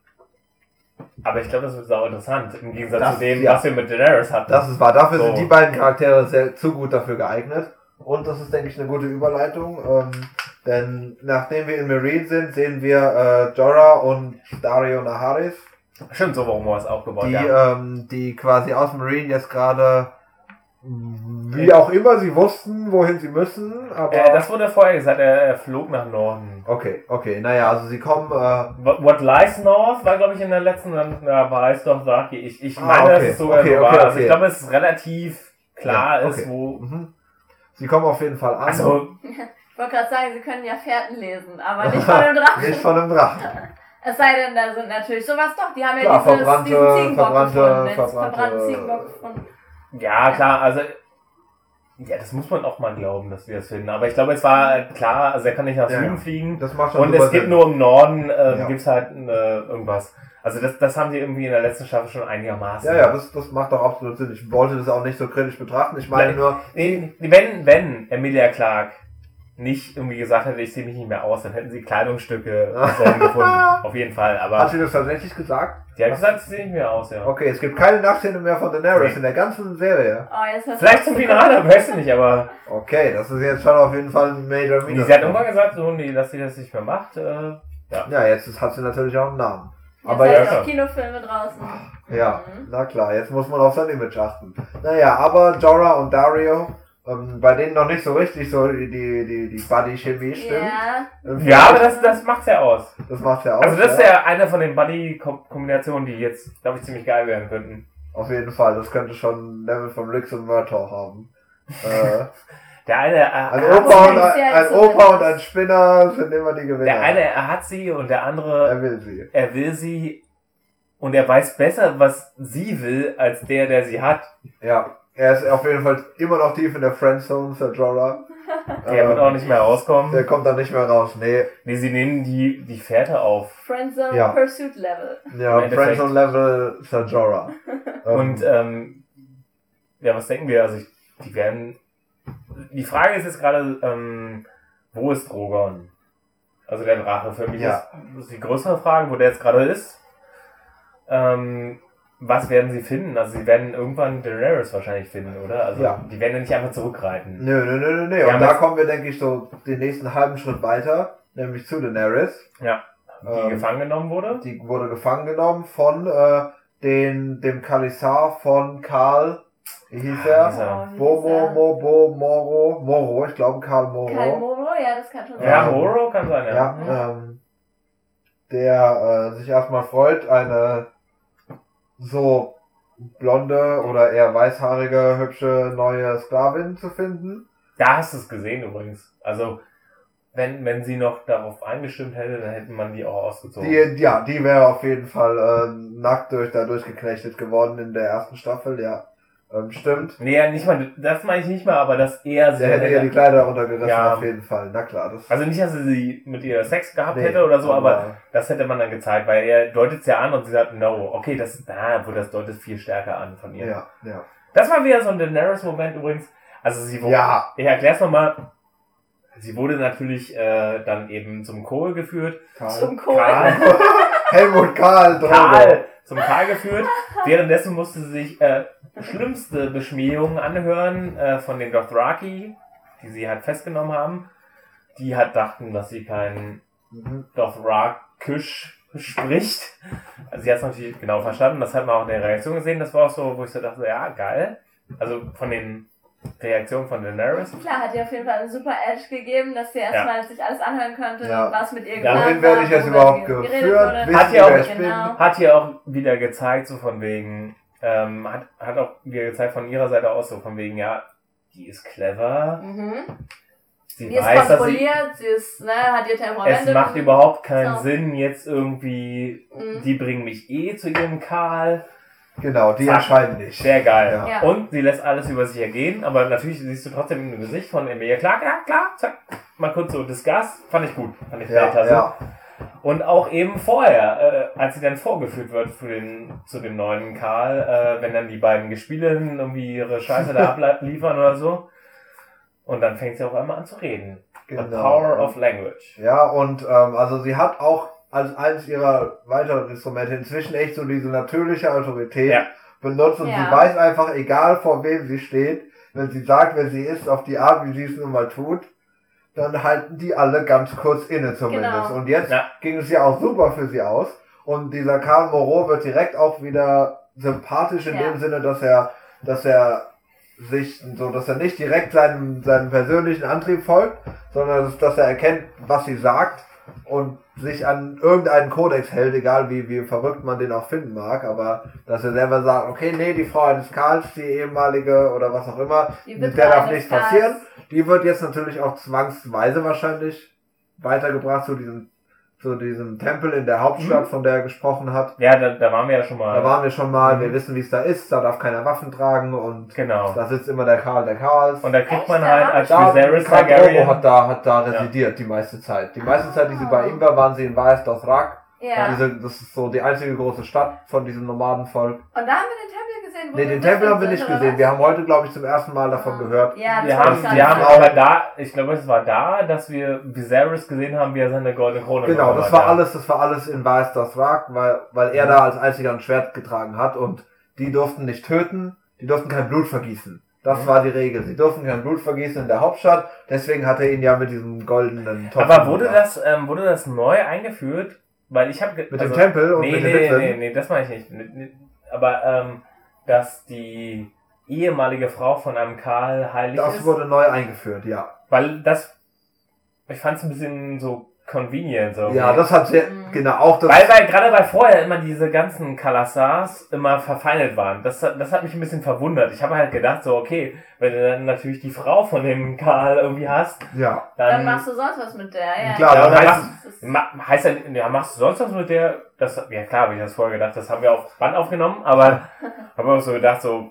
aber ich glaube, das wird sau interessant, im Gegensatz Das- zu dem, ja. was wir mit Daenerys hatten. Das ist wahr. Dafür So. sind die beiden Charaktere sehr zu gut dafür geeignet. Und das ist, denke ich, eine gute Überleitung. Ähm, denn nachdem wir in Marine sind, sehen wir äh, Jorah und Daario Naharis, Stimmt, so warum war es aufgebaut, die, ja. ähm, die quasi aus Marine jetzt gerade, wie auch immer, sie wussten, wohin sie müssen. Aber Äh, das wurde vorher gesagt, er, er flog nach Norden. okay, okay. Naja, also sie kommen... Äh, What, what lies north war, glaube ich, in der letzten, ja, weiß doch, sag ich. Ich, ich Ah, meine, okay, dass es sogar okay, so war. okay, Also ich okay. glaube, es ist relativ klar Ja, ist, okay. wo... mhm. Sie kommen auf jeden Fall an. Also, Ich wollte gerade sagen, sie können ja Fährten lesen, aber nicht von dem Drachen. Nicht von einem Drachen. Es sei denn, da sind natürlich sowas doch. Die haben ja Klar, dieses, verbrannte- diesen Ziegenbock verbrannte- gefunden. Den verbrannte- verbrannten Ziegenbock gefunden. ja, klar, also... Ja, das muss man auch mal glauben, dass wir das finden. Aber ich glaube, es war klar, also er kann nicht nach Ja, Süden ja. fliegen. Das macht schon Und super es gibt Sinn. nur im Norden, äh, Ja. gibt's halt äh, irgendwas. Also das, das haben sie irgendwie in der letzten Staffel schon einigermaßen. Ja, ja, das, das macht doch absolut Sinn. Ich wollte das auch nicht so kritisch betrachten. Ich meine Nein. nur, Nee, wenn, wenn Emilia Clarke nicht irgendwie gesagt hätte, ich sehe mich nicht mehr aus, dann hätten sie Kleidungsstücke zusammen gefunden. Auf jeden Fall. hat Aber sie das tatsächlich gesagt? die hat gesagt, sie sehen nicht mehr aus, ja. Okay, es gibt keine Nachszene mehr von Daenerys Nee. in der ganzen Serie. Oh, jetzt hört's Vielleicht auf zum zu Finale, kommen. weißt du nicht, aber Okay, das ist jetzt schon auf jeden Fall ein Major nee, Minus. sie hat irgendwann gesagt, so, nee, dass sie das nicht mehr macht. Äh, Ja, jetzt ist, hat sie natürlich auch einen Namen. Jetzt Aber seid ja, ihr klar. auf Kinofilme draußen. Ja, Mhm. na klar, jetzt muss man auf sein Image achten. Naja, aber Jorah und Daario, ähm, bei denen noch nicht so richtig so die, die, die, die Buddy-Chemie stimmt. Ja. Ähm, ja, aber das, das macht's ja aus. das macht ja auch. Also das ist ja. ja eine von den Buddy-Kombinationen, die jetzt, glaube ich, ziemlich geil werden könnten. Auf jeden Fall, das könnte schon ein Level von Rix und Murtaugh haben. äh, Der eine, äh, ein er hat Opa, sie, und ein, ja ein jetzt Opa so und ein Spinner sind immer die Gewinner. der eine, er hat sie und der andere, er will sie. er will sie und er weiß besser, was sie will, als der, der sie hat. Ja, er ist auf jeden Fall immer noch tief in der Friendzone, Sir Jorah. Der wird auch nicht mehr rauskommen. Der kommt da nicht mehr raus. Nee, Nee, sie nehmen die, die Fährte auf. Friendzone Ja. Pursuit Level. ja, Im Endeffekt. Friendzone Level Sir Jorah. Ähm, Und, ähm, ja, was denken wir? Also, ich, die werden, die Frage ist jetzt gerade, ähm, wo ist Drogon? Also der Drache. Für mich Ja. ist, ist die größere Frage, wo der jetzt gerade ist. Ähm, was werden sie finden? Also sie werden irgendwann Daenerys wahrscheinlich finden, oder? Also Ja. die werden ja nicht einfach zurückreiten. Nö, nö, nö, nö, nö. Wir Und haben da jetzt- kommen wir, denke ich, so den nächsten halben Schritt weiter, nämlich zu Daenerys. Ja. Die Ähm, gefangen genommen wurde. Die wurde gefangen genommen von äh, den, dem Kalisar von Karl, wie hieß Ah, er? hieß er. Oh, wie Bomo, hieß er? Mo, Bo, Moro, Moro, ich glaube Karl Moro. Karl Moro, ja, das kann schon sein. Ja, Ähm, Moro kann sein, ja. Ja, Mhm. ähm, der äh, sich erstmal freut, eine so blonde oder eher weißhaarige, hübsche neue Sklavin zu finden. Da hast du es gesehen übrigens. Also, wenn, wenn sie noch darauf eingestimmt hätte, dann hätte man die auch ausgezogen. Die, ja, die wäre auf jeden Fall äh, nackt durch da durchgeknechtet geworden in der ersten Staffel, ja. Ähm, stimmt. Nee, ja, nicht mal, das meine ich nicht mal, aber dass er sie Der hätte ja die Kleider runtergerissen, Ja. auf jeden Fall. Na klar, das Also nicht, dass er sie mit ihr Sex gehabt Nee, hätte oder so, aber aber- das hätte man dann gezeigt, weil er deutet es ja an und sie sagt, no, okay, das, na, wo das deutet viel stärker an von ihr. ja, ja. Das war wieder so ein Daenerys-Moment übrigens. Also sie wurde, Ja. ich erklär's nochmal, sie wurde natürlich äh, dann eben zum Kohl geführt. Karl. Zum Kohl. Karl, Helmut Karl, Drogo. Karl, zum Karl geführt. Währenddessen musste sie sich äh, schlimmste Beschmähungen anhören äh, von den Dothraki, die sie halt festgenommen haben. Die halt dachten, dass sie kein Mhm. Dothrakisch spricht. Also sie hat es natürlich genau verstanden, das hat man auch in der Reaktion gesehen, das war auch so, wo ich so dachte, ja, geil. Also von den Reaktionen von Daenerys. Klar, hat ihr auf jeden Fall einen super Edge gegeben, dass sie erstmal ja. sich alles anhören konnte, ja. was mit ihr geplant war. Wohin werde ich jetzt überhaupt geführt? Hat ja auch, genau. hat hier auch wieder gezeigt, so von wegen, ähm, hat, hat auch wieder gezeigt von ihrer Seite aus, so von wegen, ja, die ist clever. Mhm. Sie die weiß, ist kontrolliert, sie, sie ist, ne, hat ihr Temperament. Es macht überhaupt keinen so. Sinn, jetzt irgendwie, mhm. die bringen mich eh zu ihrem Karl. Genau, die Zack. entscheiden nicht. Sehr geil. Ja. Ja. Und sie lässt alles über sich ergehen, aber natürlich siehst du trotzdem im Gesicht von Emilia, klar, klar, klar, zack, mal kurz so Disgust, fand ich gut, fand ich ja, Weltklasse. ja. Und auch eben vorher, äh, als sie dann vorgeführt wird für den, zu dem neuen Karl, äh, wenn dann die beiden Gespielinnen irgendwie ihre Scheiße da abliefern oder so. Und dann fängt sie auf einmal an zu reden. Genau. The power of language. Ja, und ähm, also sie hat auch als eines ihrer weiteren Instrumente inzwischen echt so diese natürliche Autorität Ja. benutzt und Ja. sie weiß einfach, egal vor wem sie steht, wenn sie sagt, wer sie ist, auf die Art, wie sie es nun mal tut, dann halten die alle ganz kurz inne zumindest. Genau. Und jetzt Ja. ging es ja auch super für sie aus. Und dieser Karl Moreau wird direkt auch wieder sympathisch in Ja. dem Sinne, dass er, dass er sich so, dass er nicht direkt seinem, seinem persönlichen Antrieb folgt, sondern dass, dass er erkennt, was sie sagt und sich an irgendeinen Kodex hält, egal wie, wie verrückt man den auch finden mag, aber dass er selber sagt, okay, nee, die Frau eines Karls, die ehemalige oder was auch immer, Die mit der darf Witwe nichts eines passieren. Karls. Die wird jetzt natürlich auch zwangsweise wahrscheinlich weitergebracht zu diesem, zu diesem Tempel in der Hauptstadt, Mhm. von der er gesprochen hat. Ja, da, da waren wir ja schon mal. Da waren wir schon mal, Mhm. wir wissen, wie es da ist, da darf keiner Waffen tragen und Genau. da sitzt immer der Karl der Karls. Und da kriegt Echt, man da halt war als da, Viserys Khal Drogo Targaryen. hat da, hat da residiert die meiste Zeit. Die meiste Zeit, die sie bei ihm war, waren sie in Vaes Dothrak. Ja. Diese, das ist so die einzige große Stadt von diesem Nomadenvolk. Und da haben wir den Tempel gesehen. Wo Nee, wir den Tempel haben wir sind, nicht oder gesehen. was? Wir haben heute, glaube ich, zum ersten Mal davon Ah. gehört. Ja, das Wir war haben, das wir haben Ganze. aber da, ich glaube, es war da, dass wir Viserys gesehen haben, wie er seine goldene Krone Genau, bekommen das hat, war ja. alles, das war alles in Vaes Dothrak, weil, weil er da als einziger ein Schwert getragen hat und die durften nicht töten, die durften kein Blut vergießen. Das Mhm. war die Regel. Sie durften kein Blut vergießen in der Hauptstadt, deswegen hat er ihn ja mit diesem goldenen Topf. Aber wurde das, ähm, wurde das neu eingeführt? Weil ich habe Mit dem Tempel und nee, mit nee, den nee, Witwen? nee, nee, das meine ich nicht. Nee, nee. Aber ähm, dass die ehemalige Frau von einem Karl heilig Das ist. wurde neu eingeführt, ja. Weil das, ich fand es ein bisschen so convenient. So Ja, das hat sehr, Mhm. genau, auch das. Weil, weil gerade weil vorher immer diese ganzen Kalasars immer verfeindet waren. Das, hat- das hat mich ein bisschen verwundert. Ich habe halt gedacht, so, okay, wenn du dann natürlich die Frau von dem Karl irgendwie hast, ja. Dann dann. machst du sonst was mit der. Ja, Klar, ja, dann oder heißt machst, Das ist- ma, heißt ja, ja, machst du sonst was mit der? Das, ja klar, habe ich das vorher gedacht, das haben wir auf Band aufgenommen, aber habe auch so gedacht, so,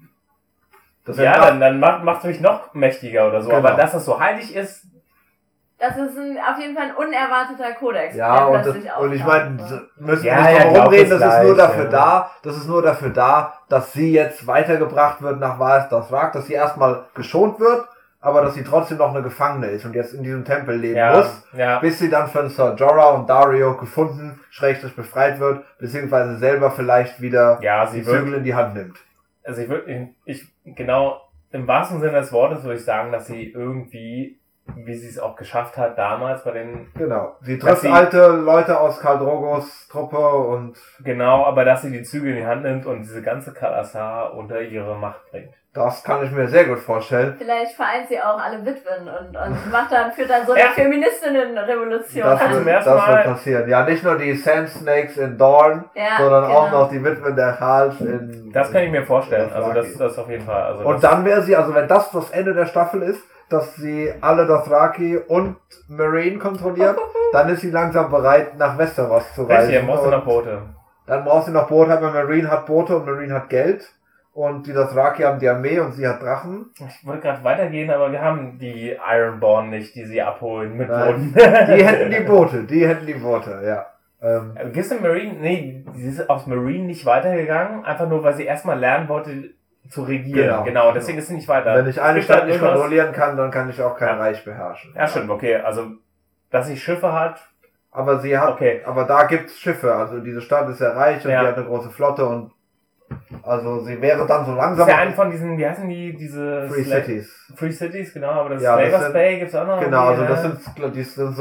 Das ja, sind- dann, dann macht, macht's mich noch mächtiger oder so. Genau. Aber dass das so heilig ist, Das ist ein, auf jeden Fall ein unerwarteter Kodex. Ja, der und, das, plötzlich und ich auftaucht. meine, müssen Ja, wir nicht ja, drum glaub rumreden, das das ist nur gleich, dafür ja. da, das ist nur dafür da, dass sie jetzt weitergebracht wird nach Vaes Dothrak, dass sie erstmal geschont wird, aber dass sie trotzdem noch eine Gefangene ist und jetzt in diesem Tempel leben ja, muss, ja, bis sie dann von Ser Jorah und Dario gefunden, schrägstrich befreit wird, beziehungsweise selber vielleicht wieder ja, die sie wird, Zügel in die Hand nimmt. also ich würde, ich, genau, im wahrsten Sinne des Wortes würde ich sagen, dass sie irgendwie, wie sie es auch geschafft hat damals bei den, Genau. Sie Dass trifft sie- alte Leute aus Khal Drogos Truppe und genau, aber dass sie die Zügel in die Hand nimmt und diese ganze Kalasar unter ihre Macht bringt. das kann ich mir sehr gut vorstellen. Vielleicht vereint sie auch alle Witwen und, und macht dann, führt dann so eine Ja. Feministinnen-Revolution Das, an. zum wird, ersten das wird Mal- passieren. Ja, nicht nur die Sand Snakes in Dorne, Ja, sondern auch genau. noch die Witwen der Khals in... Das kann ich mir vorstellen. in Also das, Dothraki. das auf jeden Fall. Also Und das, dann wäre sie, also wenn das das Ende der Staffel ist, dass sie alle Dothraki und Meereen kontrolliert, dann ist sie langsam bereit, nach Westeros zu reisen. richtig, dann brauchst du Und noch Boote. dann brauchst du noch Boote, aber Meereen hat Boote und Meereen hat Geld. Und die Dothraki haben die Armee und sie hat Drachen. Ich wollte gerade weitergehen, aber wir haben die Ironborn nicht, die sie abholen mit Nein. Booten. Die hätten die Boote, die hätten die Boote, ja. Ähm, Gibt's in Marine? Nee, sie ist aus Marine nicht weitergegangen, einfach nur, weil sie erstmal lernen wollte zu regieren. Genau. Genau, deswegen ist sie nicht weiter. wenn ich eine Es gibt Stadt nicht durchaus- kontrollieren kann, dann kann ich auch kein Ja. Reich beherrschen. Ja, stimmt, okay. Also, dass sie Schiffe hat, Aber sie hat, okay. aber da gibt's Schiffe, also diese Stadt ist sehr reich und Ja. die hat eine große Flotte und also sie wäre dann so langsam ist ja eine von diesen, wie heißen die, diese Free Sla- Cities. Free Cities, genau, aber das Ja, das Slavers sind- Bay gibt's auch noch. Genau, also irgendwie, das ne? sind, die sind so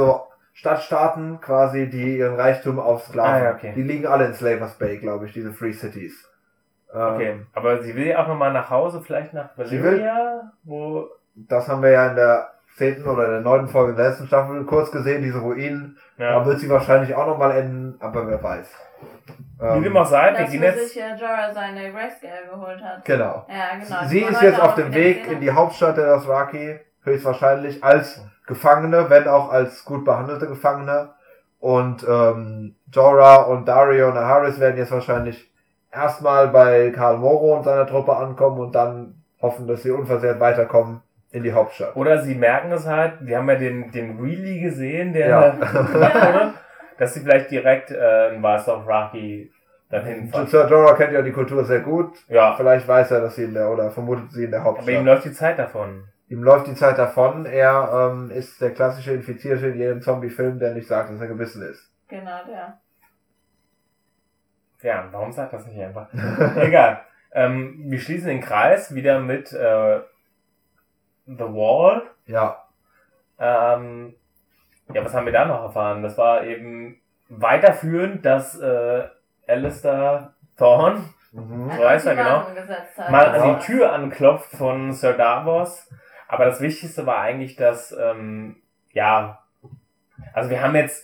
Stadtstaaten quasi, die ihren Reichtum auf Sklaven. Ah, ja, okay. Die liegen alle in Slavers Bay, glaube ich, diese Free Cities. Ähm, Okay, aber sie will ja auch nochmal nach Hause, vielleicht nach Sie will- Valyria, wo... Das haben wir ja in der zehnten oder in der neunten Folge der letzten Staffel kurz gesehen, diese Ruinen. Da Ja. wird sie wahrscheinlich auch nochmal enden, aber wer weiß. Wie dem Ähm, auch sei, wir Dass gehen wo jetzt... sich äh, Jorah seine Grayscale geholt hat. genau. Ja, genau. Sie Die ist wollte jetzt auch auf noch dem wieder Weg sehen. in die Hauptstadt der Dothraki, höchstwahrscheinlich als Gefangene, wenn auch als gut behandelte Gefangene. Und ähm, Jorah und Daario Naharis werden jetzt wahrscheinlich erstmal bei Khal Moro und seiner Truppe ankommen und dann hoffen, dass sie unversehrt weiterkommen in die Hauptstadt. Oder sie merken es halt, wir haben ja den, den Wheelie gesehen, der Ja. gemacht wurde, dass sie vielleicht direkt äh, in Varsov Raki dann hinfahren. Sir Jorah kennt ja die Kultur sehr gut. Ja, Vielleicht weiß er, dass sie in der, oder vermutet sie in der aber ihm Hauptstadt. läuft die Zeit davon. Ihm läuft die Zeit davon. Er ähm, ist der klassische Infizierte in jedem Zombie-Film, der nicht sagt, dass er gebissen ist. Genau, der. Ja, warum sagt das nicht einfach? Egal. Ähm, wir schließen den Kreis wieder mit äh, The Wall. Ja, Ähm, ja, was haben wir da noch erfahren? Das war eben weiterführend, dass äh, Alistair Thorne mhm. So heißt er, genau. Ultimatum gesetzt hat. mal Ja. an die Tür anklopft von Sir Davos. Aber das Wichtigste war eigentlich, dass, ähm, ja, also wir haben jetzt,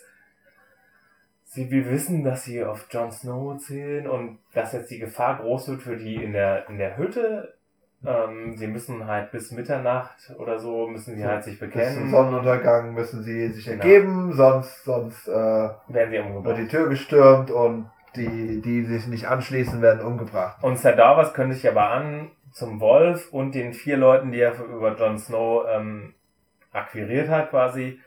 sie, wir wissen, dass sie auf Jon Snow zählen und dass jetzt die Gefahr groß wird für die in der, in der Hütte. Ähm, sie müssen halt bis Mitternacht oder so, müssen sie halt sich bis zum bekennen, Sonnenuntergang müssen sie sich Genau. ergeben, sonst, sonst äh, werden sie wird umgebracht. die Tür gestürmt und die, die sich nicht anschließen, werden umgebracht. Und Sir Davos kündigt sich aber an zum Wolf und den vier Leuten, die er über Jon Snow ähm, akquiriert hat quasi.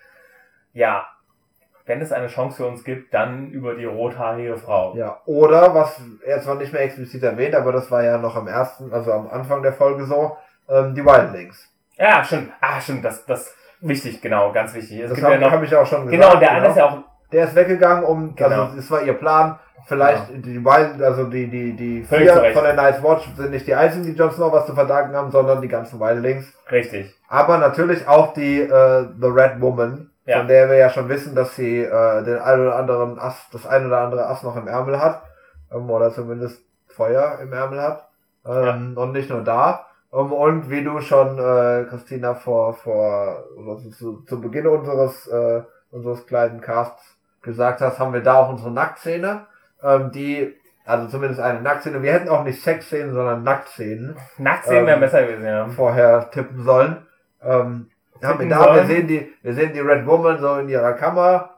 Ja, wenn es eine Chance für uns gibt, dann über die rothaarige Frau. Ja, oder, was er zwar nicht mehr explizit erwähnt, aber das war ja noch am ersten, also am Anfang der Folge so, ähm, die Wildlings. Ja, stimmt. Ah, stimmt. Das, das wichtig, genau, ganz wichtig. Es Das gibt ja habe noch. hab ich auch schon gesagt. Genau, der eine ist ja auch. Der ist weggegangen, um, Genau. also es war ihr Plan, vielleicht die Wild, also die, die, die Völlig vier zu Recht. von der Night's Watch sind nicht die einzigen, die Jon Snow was zu verdanken haben, sondern die ganzen Wildlings. Richtig. Aber natürlich auch die äh, The Red Woman, Ja. von der wir ja schon wissen, dass sie äh, den ein oder anderen Ass, das ein oder andere Ass noch im Ärmel hat, ähm, oder zumindest Feuer im Ärmel hat. Ähm, Und nicht nur da. Um, und wie du schon, äh, Christina, vor, vor also zu, zu Beginn unseres, äh, unseres kleinen Casts gesagt hast, haben wir da auch unsere Nacktszene, ähm, die, also zumindest eine Nacktszene. Wir hätten auch nicht Sexszenen, sondern Nacktszenen Nackt sehen Ähm, wäre besser gewesen, ja. vorher tippen sollen. Ähm, haben wir Tippen da, wir sollen. sehen die, wir sehen die Red Woman so in ihrer Kammer.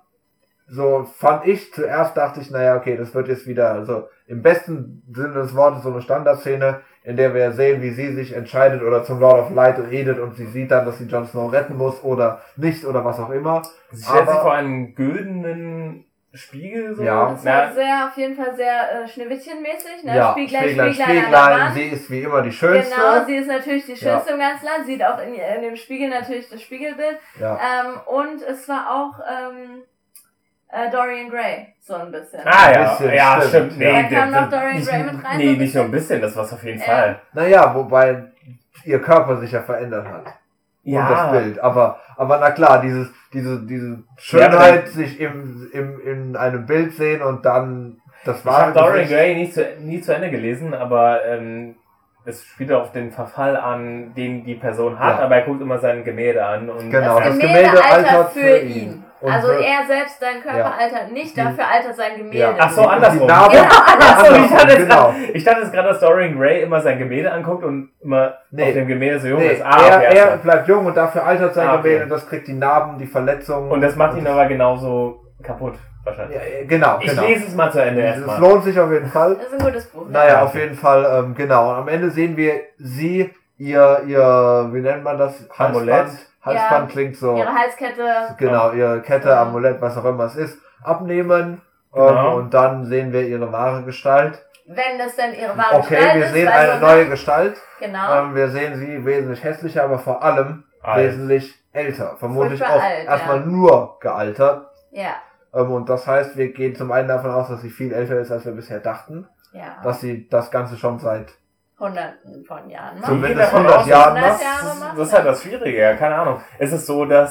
So fand ich, zuerst dachte ich, naja, okay, das wird jetzt wieder, also im besten Sinne des Wortes so eine Standardszene, in der wir sehen, wie sie sich entscheidet oder zum Lord of Light redet und sie sieht dann, dass sie Jon Snow retten muss oder nicht oder was auch immer. Sie stellt sich aber- vor einen güldenen Spiegel so. Ja. Das war Na, sehr, auf jeden Fall sehr äh, Schneewittchenmäßig, ne? Ja, Spieglein, Spieglein, Spieglein, an der Spieglein, Wand. sie ist wie immer die Schönste. Genau, sie ist natürlich die Ja. schönste im ganzen Land, sieht auch in, in dem Spiegel natürlich das Spiegelbild. Ja. Ähm, und es war auch ähm, äh, Dorian Gray, so ein bisschen. Ah Ein ja, bisschen, ja, stimmt. stimmt. Nee, Da kam der- noch Dorian nicht, Gray mit rein, Nee, so ein nicht nur ein bisschen. bisschen, das war's auf jeden Ja. Fall. Naja, wobei ihr Körper sich ja verändert hat. Und das Bild. Aber, aber na klar, dieses, diese, diese Schönheit, aber- sich im, im, in einem Bild sehen und dann das Ich wahre habe Dorian Gesicht. Gray nicht zu, nie zu Ende gelesen, aber ähm, es spielt auf den Verfall an, den die Person hat, Ja. aber er guckt immer sein Gemälde an. Und Genau. Das das Gemälde, Gemälde altert altert für, für ihn. ihn. Und Also für- er selbst, sein Körper Ja. altert nicht, Die- dafür altert sein Gemälde. Ja. Ach so, Die- andersrum. Die Narbe, Genau, Ach so, ich dachte jetzt genau. grad- ich dachte jetzt gerade, dass Dorian Gray immer sein Gemälde anguckt und immer Nee. auf dem Gemälde so jung Nee, ist. Ah, er, okay, er also. bleibt jung und dafür altert sein Ah, okay. Gemälde und das kriegt die Narben, die Verletzungen. Und das macht ihn aber genauso kaputt, wahrscheinlich. Ja, ja, genau, Ich genau. lese es mal zu Ende Es erstmal. lohnt sich auf jeden Fall. Das ist ein gutes Buch. Naja, Ja. auf jeden Fall, ähm, genau. Und am Ende sehen wir sie, ihr, ihr, wie nennt man das? Amulett. Halsband. Halsband Ja. klingt so. Ihre Halskette. Genau, ihre Kette, Ja. Amulett, was auch immer es ist, abnehmen. Genau. Ähm, und dann sehen wir ihre wahre Gestalt. Wenn das denn ihre wahre Okay, Gestalt wir ist. sehen also, eine neue Gestalt. Genau. Ähm, wir sehen sie wesentlich hässlicher, aber vor allem Alt. wesentlich älter. Vermutlich Furchtbar auch alt, erstmal ja. nur gealtert. ja. Ähm, und das heißt, wir gehen zum einen davon aus, dass sie viel älter ist, als wir bisher dachten. Ja. Dass sie das Ganze schon seit Hunderten von Jahren macht. Zumindest Ich gehe davon hundert aus, Jahren hundert macht. Jahre Das, macht, ist- das ist halt das Schwierige, ja, keine Ahnung. Ist es so, dass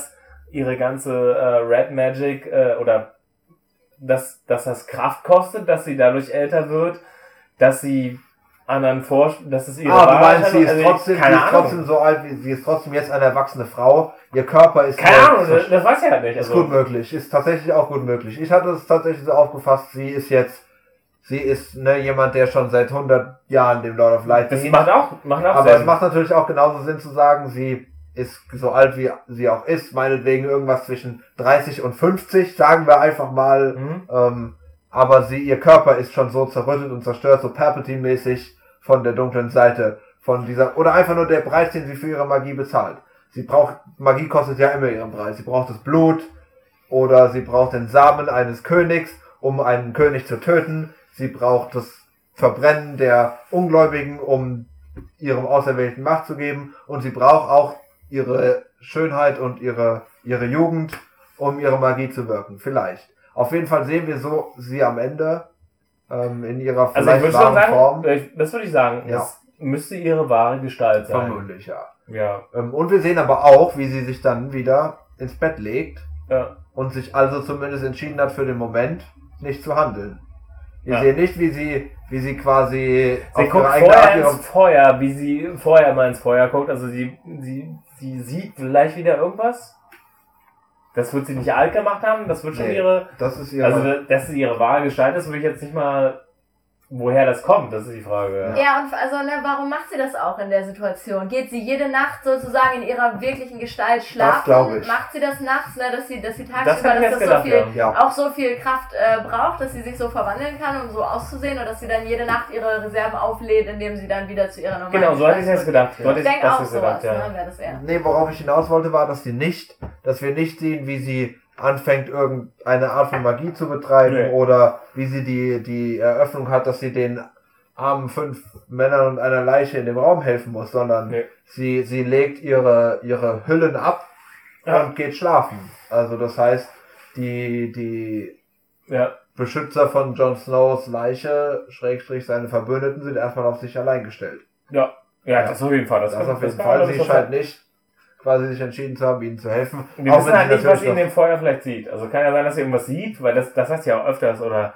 ihre ganze äh, Red Magic äh, oder dass, dass das Kraft kostet, dass sie dadurch älter wird, dass sie anderen forschen, dass es ihre Ah, du Wahrheit meinst, sie ist, also, trotzdem, sie keine ist Ahnung. trotzdem so alt, wie sie ist trotzdem jetzt eine erwachsene Frau. Ihr Körper ist... Keine äh, Ahnung, das, das weiß ich halt nicht. Ist Also, gut möglich, ist tatsächlich auch gut möglich. Ich hatte es tatsächlich so aufgefasst, sie ist jetzt, sie ist ne, jemand, der schon seit hundert Jahren dem Lord of Light das dient. macht auch, macht auch Aber Sinn. es macht natürlich auch genauso Sinn zu sagen, sie ist so alt wie sie auch ist, meinetwegen irgendwas zwischen dreißig und fünfzig, sagen wir einfach mal. Mhm. Ähm, aber sie, ihr Körper ist schon so zerrüttet und zerstört, so Palpatine-mäßig von der dunklen Seite, von dieser, oder einfach nur der Preis, den sie für ihre Magie bezahlt. Sie braucht, Magie kostet ja immer ihren Preis. Sie braucht das Blut, oder sie braucht den Samen eines Königs, um einen König zu töten. Sie braucht das Verbrennen der Ungläubigen, um ihrem Auserwählten Macht zu geben. Und sie braucht auch ihre Schönheit und ihre, ihre Jugend, um ihre Magie zu wirken. Vielleicht. Auf jeden Fall sehen wir so sie am Ende ähm, in ihrer Also ich vielleicht würde schon wahren sagen, Form. ich- das würde ich sagen, Ja. das müsste ihre wahre Gestalt sein. Vermutlich, ja. Ja, Ähm, und wir sehen aber auch, wie sie sich dann wieder ins Bett legt ja. und sich also zumindest entschieden hat, für den Moment nicht zu handeln. Wir Ja. sehen nicht, wie sie, wie sie quasi Sie auf guckt ihre eigene vorher Art ihre, ins Feuer, wie sie vorher mal ins Feuer guckt. Also sie, sie, sie sieht vielleicht wieder irgendwas. Das wird sie nicht alt gemacht haben. Das wird schon Nee, ihre, das ist ihre, also dass sie ihre wahre Gestalt ist, würde ich jetzt nicht mal, woher das kommt, das ist die Frage. Ja, und also, ne, warum macht sie das auch in der Situation? Geht sie jede Nacht sozusagen in ihrer wirklichen Gestalt schlafen? glaub ich. Macht sie das nachts, ne, dass sie, dass sie Das tagsüber, hätte ich dass jetzt das so gedacht, viel, ja. auch so viel Kraft äh, braucht, dass sie sich so verwandeln kann, um so auszusehen, oder dass sie dann jede Nacht ihre Reserven auflädt, indem sie dann wieder zu ihrer normalen Genau, so hatte ich es jetzt Gestalt gedacht. So hatte wird. Ich denke das auch jetzt sowas, gedacht, ja. ne, wer das wäre. nee, worauf ich hinaus wollte, war, dass sie nicht, dass wir nicht sehen, wie sie anfängt, irgendeine Art von Magie zu betreiben, Nee. oder wie sie die, die Eröffnung hat, dass sie den armen fünf Männern und einer Leiche in dem Raum helfen muss, sondern Nee. sie, sie legt ihre, ihre Hüllen ab Ja. und geht schlafen. Also das heißt, die, die Ja, Beschützer von Jon Snows Leiche, Schrägstrich seine Verbündeten, sind erstmal auf sich allein gestellt. ja, ja, Ja. das auf jeden Fall. Das, Das auf jeden kann Fall. man Sie so scheint sagen. nicht quasi sich entschieden zu haben, ihnen zu helfen. Wir Auch wissen wenn halt sie nicht, was natürlich sie in noch- dem Feuer vielleicht sieht. Also kann ja sein, dass sie irgendwas sieht, weil das, das heißt ja auch öfters, oder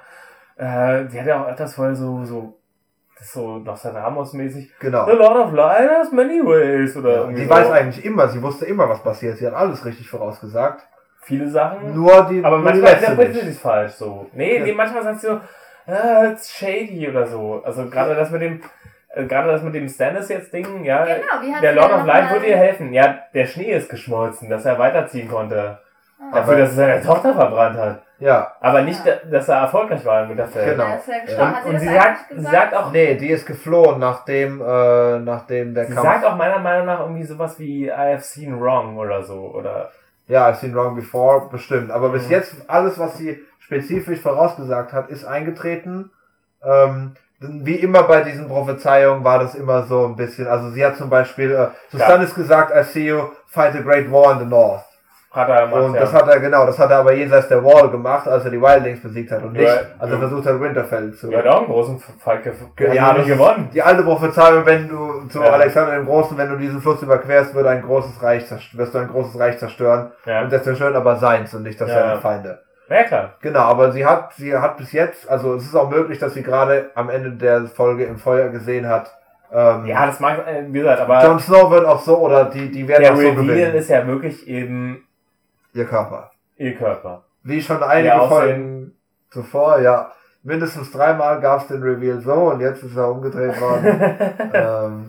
äh, sie hat ja auch öfters vorher so, so, das ist so Nostradamus-mäßig. Genau. The Lord of Light has many ways, oder Ja, irgendwie sie so. weiß eigentlich immer, sie wusste immer, was passiert. Sie hat alles richtig vorausgesagt. Viele Sachen. Nur die, aber nur die manchmal letzte interpretiert sie nicht. es falsch, so. Nee, Ja. nee, manchmal sagt sie so, ah, it's shady oder so. Also gerade das mit dem, äh, gerade das mit dem Stannis jetzt Ding, ja. Genau, wie hat Der sie Lord denn of noch Light mal- würde ihr helfen. Ja, der Schnee ist geschmolzen, dass er weiterziehen konnte. Ah. Dafür, dass er seine Tochter verbrannt hat. Ja. Aber nicht, Ja. dass er erfolgreich war mit der Feld. Genau. Ja, ist ja gestorben. Hat Und, sie und das sie, sagt, eigentlich sie gesagt? sagt auch, Nee, die ist geflohen, nachdem, äh, nachdem der sie Kampf... sagt auch meiner Meinung nach irgendwie sowas wie I have seen wrong oder so, oder? Ja, I've seen wrong before, bestimmt. Aber bis Mhm. jetzt, alles, was sie spezifisch vorausgesagt hat, ist eingetreten. Ähm, wie immer bei diesen Prophezeiungen war das immer so ein bisschen, also sie hat zum Beispiel, äh, zu Ja. Stannis gesagt, I see you fight a great war in the north. Hat er gemacht, Und ja. das hat er, genau, das hat er aber jenseits der Wall gemacht, als er die Wildlings besiegt hat und Ja, nicht, als er ja. versucht hat, Winterfell zu... Ja, hat auch einen großen Fight ge Ge- ja, ja, nicht das ist gewonnen. Die alte Prophezeiung, wenn du zu Ja. Alexander dem Großen, wenn du diesen Fluss überquerst, wird ein großes Reich zerst- wirst du ein großes Reich zerstören. Ja. Und das zerstören aber seins und nicht das Ja. seine Feinde. Ja, klar. Genau, aber sie hat, sie hat bis jetzt, also es ist auch möglich, dass sie gerade am Ende der Folge im Feuer gesehen hat. Ähm, Ja, das mag, äh, wie gesagt, aber Jon Snow wird auch so, oder die, die werden der auch so Reveal gewinnen. ist ja wirklich eben Ihr Körper. ihr Körper. Wie schon einige Ihr Aussehen. Folgen zuvor, ja. Mindestens dreimal gab es den Reveal so und jetzt ist er umgedreht worden. ähm,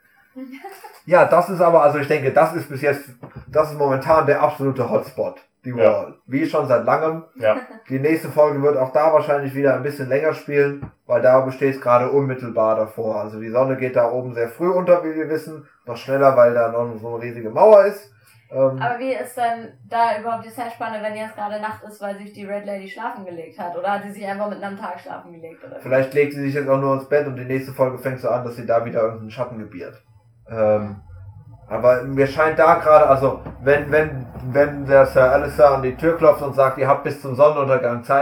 ja, das ist aber, also ich denke, das ist bis jetzt, das ist momentan der absolute Hotspot, die Ja. Wall. Wie schon seit langem. Ja. Die nächste Folge wird auch da wahrscheinlich wieder ein bisschen länger spielen, weil da besteht es gerade unmittelbar davor. Also die Sonne geht da oben sehr früh unter, wie wir wissen. Noch schneller, weil da noch so eine riesige Mauer ist. Ähm, Aber wie ist denn da überhaupt die Zeitspanne, wenn jetzt gerade Nacht ist, weil sich die Red Lady schlafen gelegt hat? Oder hat sie sich einfach mitten am Tag schlafen gelegt? Oder wie? Vielleicht legt sie sich jetzt auch nur ins Bett und die nächste Folge fängt so an, dass sie da wieder irgendeinen Schatten gebiert. Ähm, aber mir scheint da gerade, also wenn, wenn, wenn der Sir Alistair an die Tür klopft und sagt, ihr habt bis zum Sonnenuntergang Zeit,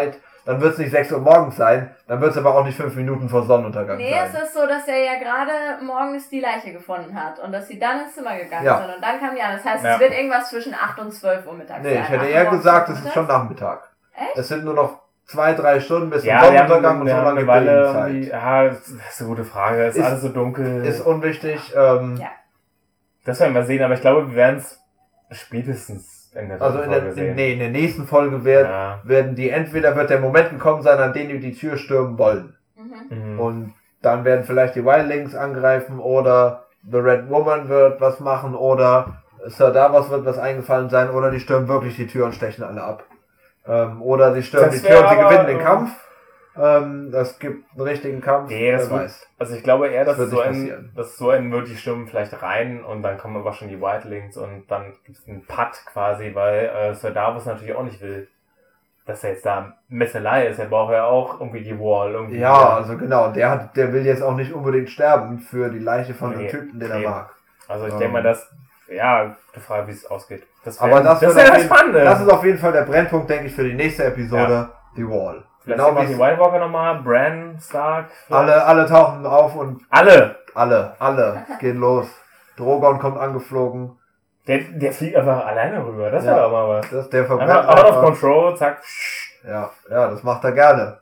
dann wird es nicht sechs Uhr morgens sein, dann wird es aber auch nicht fünf Minuten vor Sonnenuntergang Nee, sein. es ist so, dass er ja gerade morgens die Leiche gefunden hat und dass sie dann ins Zimmer gegangen Ja. sind und dann kam ja, das heißt, Ja. es wird irgendwas zwischen acht und zwölf Uhr mittags Nee, sein. ich hätte acht eher Uhr gesagt, es morgens ist bis schon Nachmittag. Echt? Es sind nur noch zwei, drei Stunden bis zum Ja, wir haben, Sonnenuntergang und wir so haben lange eine Weile Zeit. irgendwie, ja, das ist eine gute Frage, ist, Ist- alles so dunkel. Ist unwichtig. Ähm, Ja. Das werden wir sehen, aber ich glaube, wir werden es spätestens in der Also dritten in der, Folge in, sehen. nee, in der nächsten Folge werden, Ja. werden die, entweder wird der Moment gekommen sein, an dem die die Tür stürmen wollen. Mhm. Mhm. Und dann werden vielleicht die Wildlings angreifen oder The Red Woman wird was machen oder Sir Davos wird was eingefallen sein oder die stürmen wirklich die Tür und stechen alle ab. Ähm, oder sie stürmen Das die Tür und wär sie aber, gewinnen den ähm, Kampf. Ähm, es gibt einen richtigen Kampf. Nee, das wer wird, weiß. also ich glaube eher, dass Das wird so nicht ein, passieren. dass so ein wird die Stimmen vielleicht rein und dann kommen aber schon die Wildlings und dann gibt es einen Putt quasi, weil äh, Sir Davos natürlich auch nicht will, dass er jetzt da Messelei ist. Er braucht ja auch irgendwie die Wall. Irgendwie Ja, wieder. also genau, der hat, der will jetzt auch nicht unbedingt sterben für die Leiche von Nee, einem Typen, den er nee. mag. Also ich Ähm. denke mal, dass, ja, gute Frage, wie es ausgeht. Das Aber das, das wird ist ja auf das jeden, Spannende. das ist auf jeden Fall der Brennpunkt, denke ich, für die nächste Episode, die Wall. Vielleicht Genau sehen wir wie die es- White Walker nochmal, Bran, Stark. vielleicht. alle, alle tauchen auf und Alle! alle, alle gehen los. Drogon kommt angeflogen. Der, der fliegt einfach alleine rüber. Das Ja. wäre doch mal was. Das, der verbrennt Einfach out of einfach. control, zack. Ja, ja, das macht er gerne.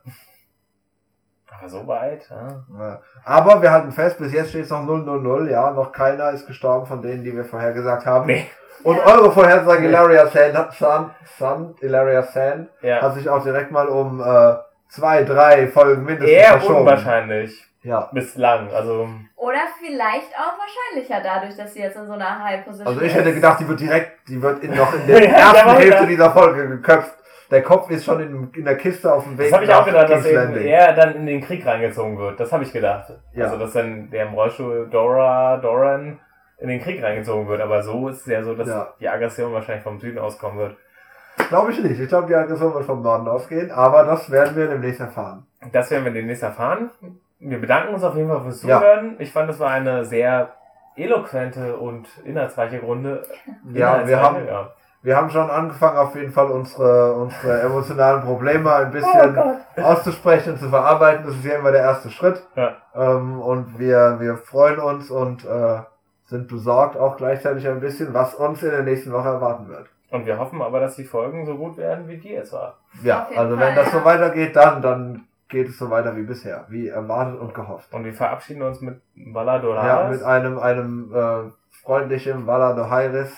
Aber so weit, ja. Ja. Aber wir halten fest, bis jetzt steht es noch null null null, ja, noch keiner ist gestorben von denen, die wir vorher gesagt haben. Nee. Und Ja. eure Vorhersage, Nee. Ilaria Sand, hat- Sand, Sand, Ilaria Sand, Ja. hat sich auch direkt mal um äh, zwei, drei Folgen mindestens Eher verschoben. unwahrscheinlich. Ja. Bislang. Also, Oder vielleicht auch wahrscheinlicher dadurch, dass sie jetzt in so einer High Position Also ich ist. hätte gedacht, die wird direkt, die wird in, noch in der Ja, ersten ja, Hälfte ja. dieser Folge geköpft. Der Kopf ist schon in, in der Kiste auf dem Weg das habe ich auch gedacht, dass King's eben Landing. er dann in den Krieg reingezogen wird. Das habe ich gedacht. Ja. Also, dass dann der im Rollstuhl Dora, Doran in den Krieg reingezogen wird. Aber so ist es ja so, dass Ja. die Aggression wahrscheinlich vom Süden auskommen wird. Glaube ich nicht. Ich glaube, die Aggression wird vom Norden ausgehen, aber das werden wir demnächst erfahren. Das werden wir demnächst erfahren. Wir bedanken uns auf jeden Fall fürs Ja. Zuhören. Ich fand, das war eine sehr eloquente und inhaltsreiche Runde. Ja, wir Inhaltsreiche, haben, ja. wir haben schon angefangen, auf jeden Fall unsere, unsere emotionalen Probleme ein Oh bisschen Gott. auszusprechen und zu verarbeiten. Das ist ja immer der erste Schritt. Ja. Ähm, und wir, wir freuen uns und äh, sind besorgt auch gleichzeitig ein bisschen, was uns in der nächsten Woche erwarten wird. Und wir hoffen aber, dass die Folgen so gut werden, wie die jetzt war. Ja, Auf jeden also Fall, wenn das ja. so weitergeht, dann, dann geht es so weiter wie bisher, wie erwartet und gehofft. Und wir verabschieden uns mit Valadoras. Ja, mit einem, einem äh, freundlichen Valado Heiris.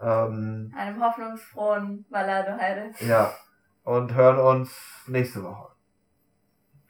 Ähm, Einem hoffnungsfrohen Ballade Heide. ja, und hören uns nächste Woche.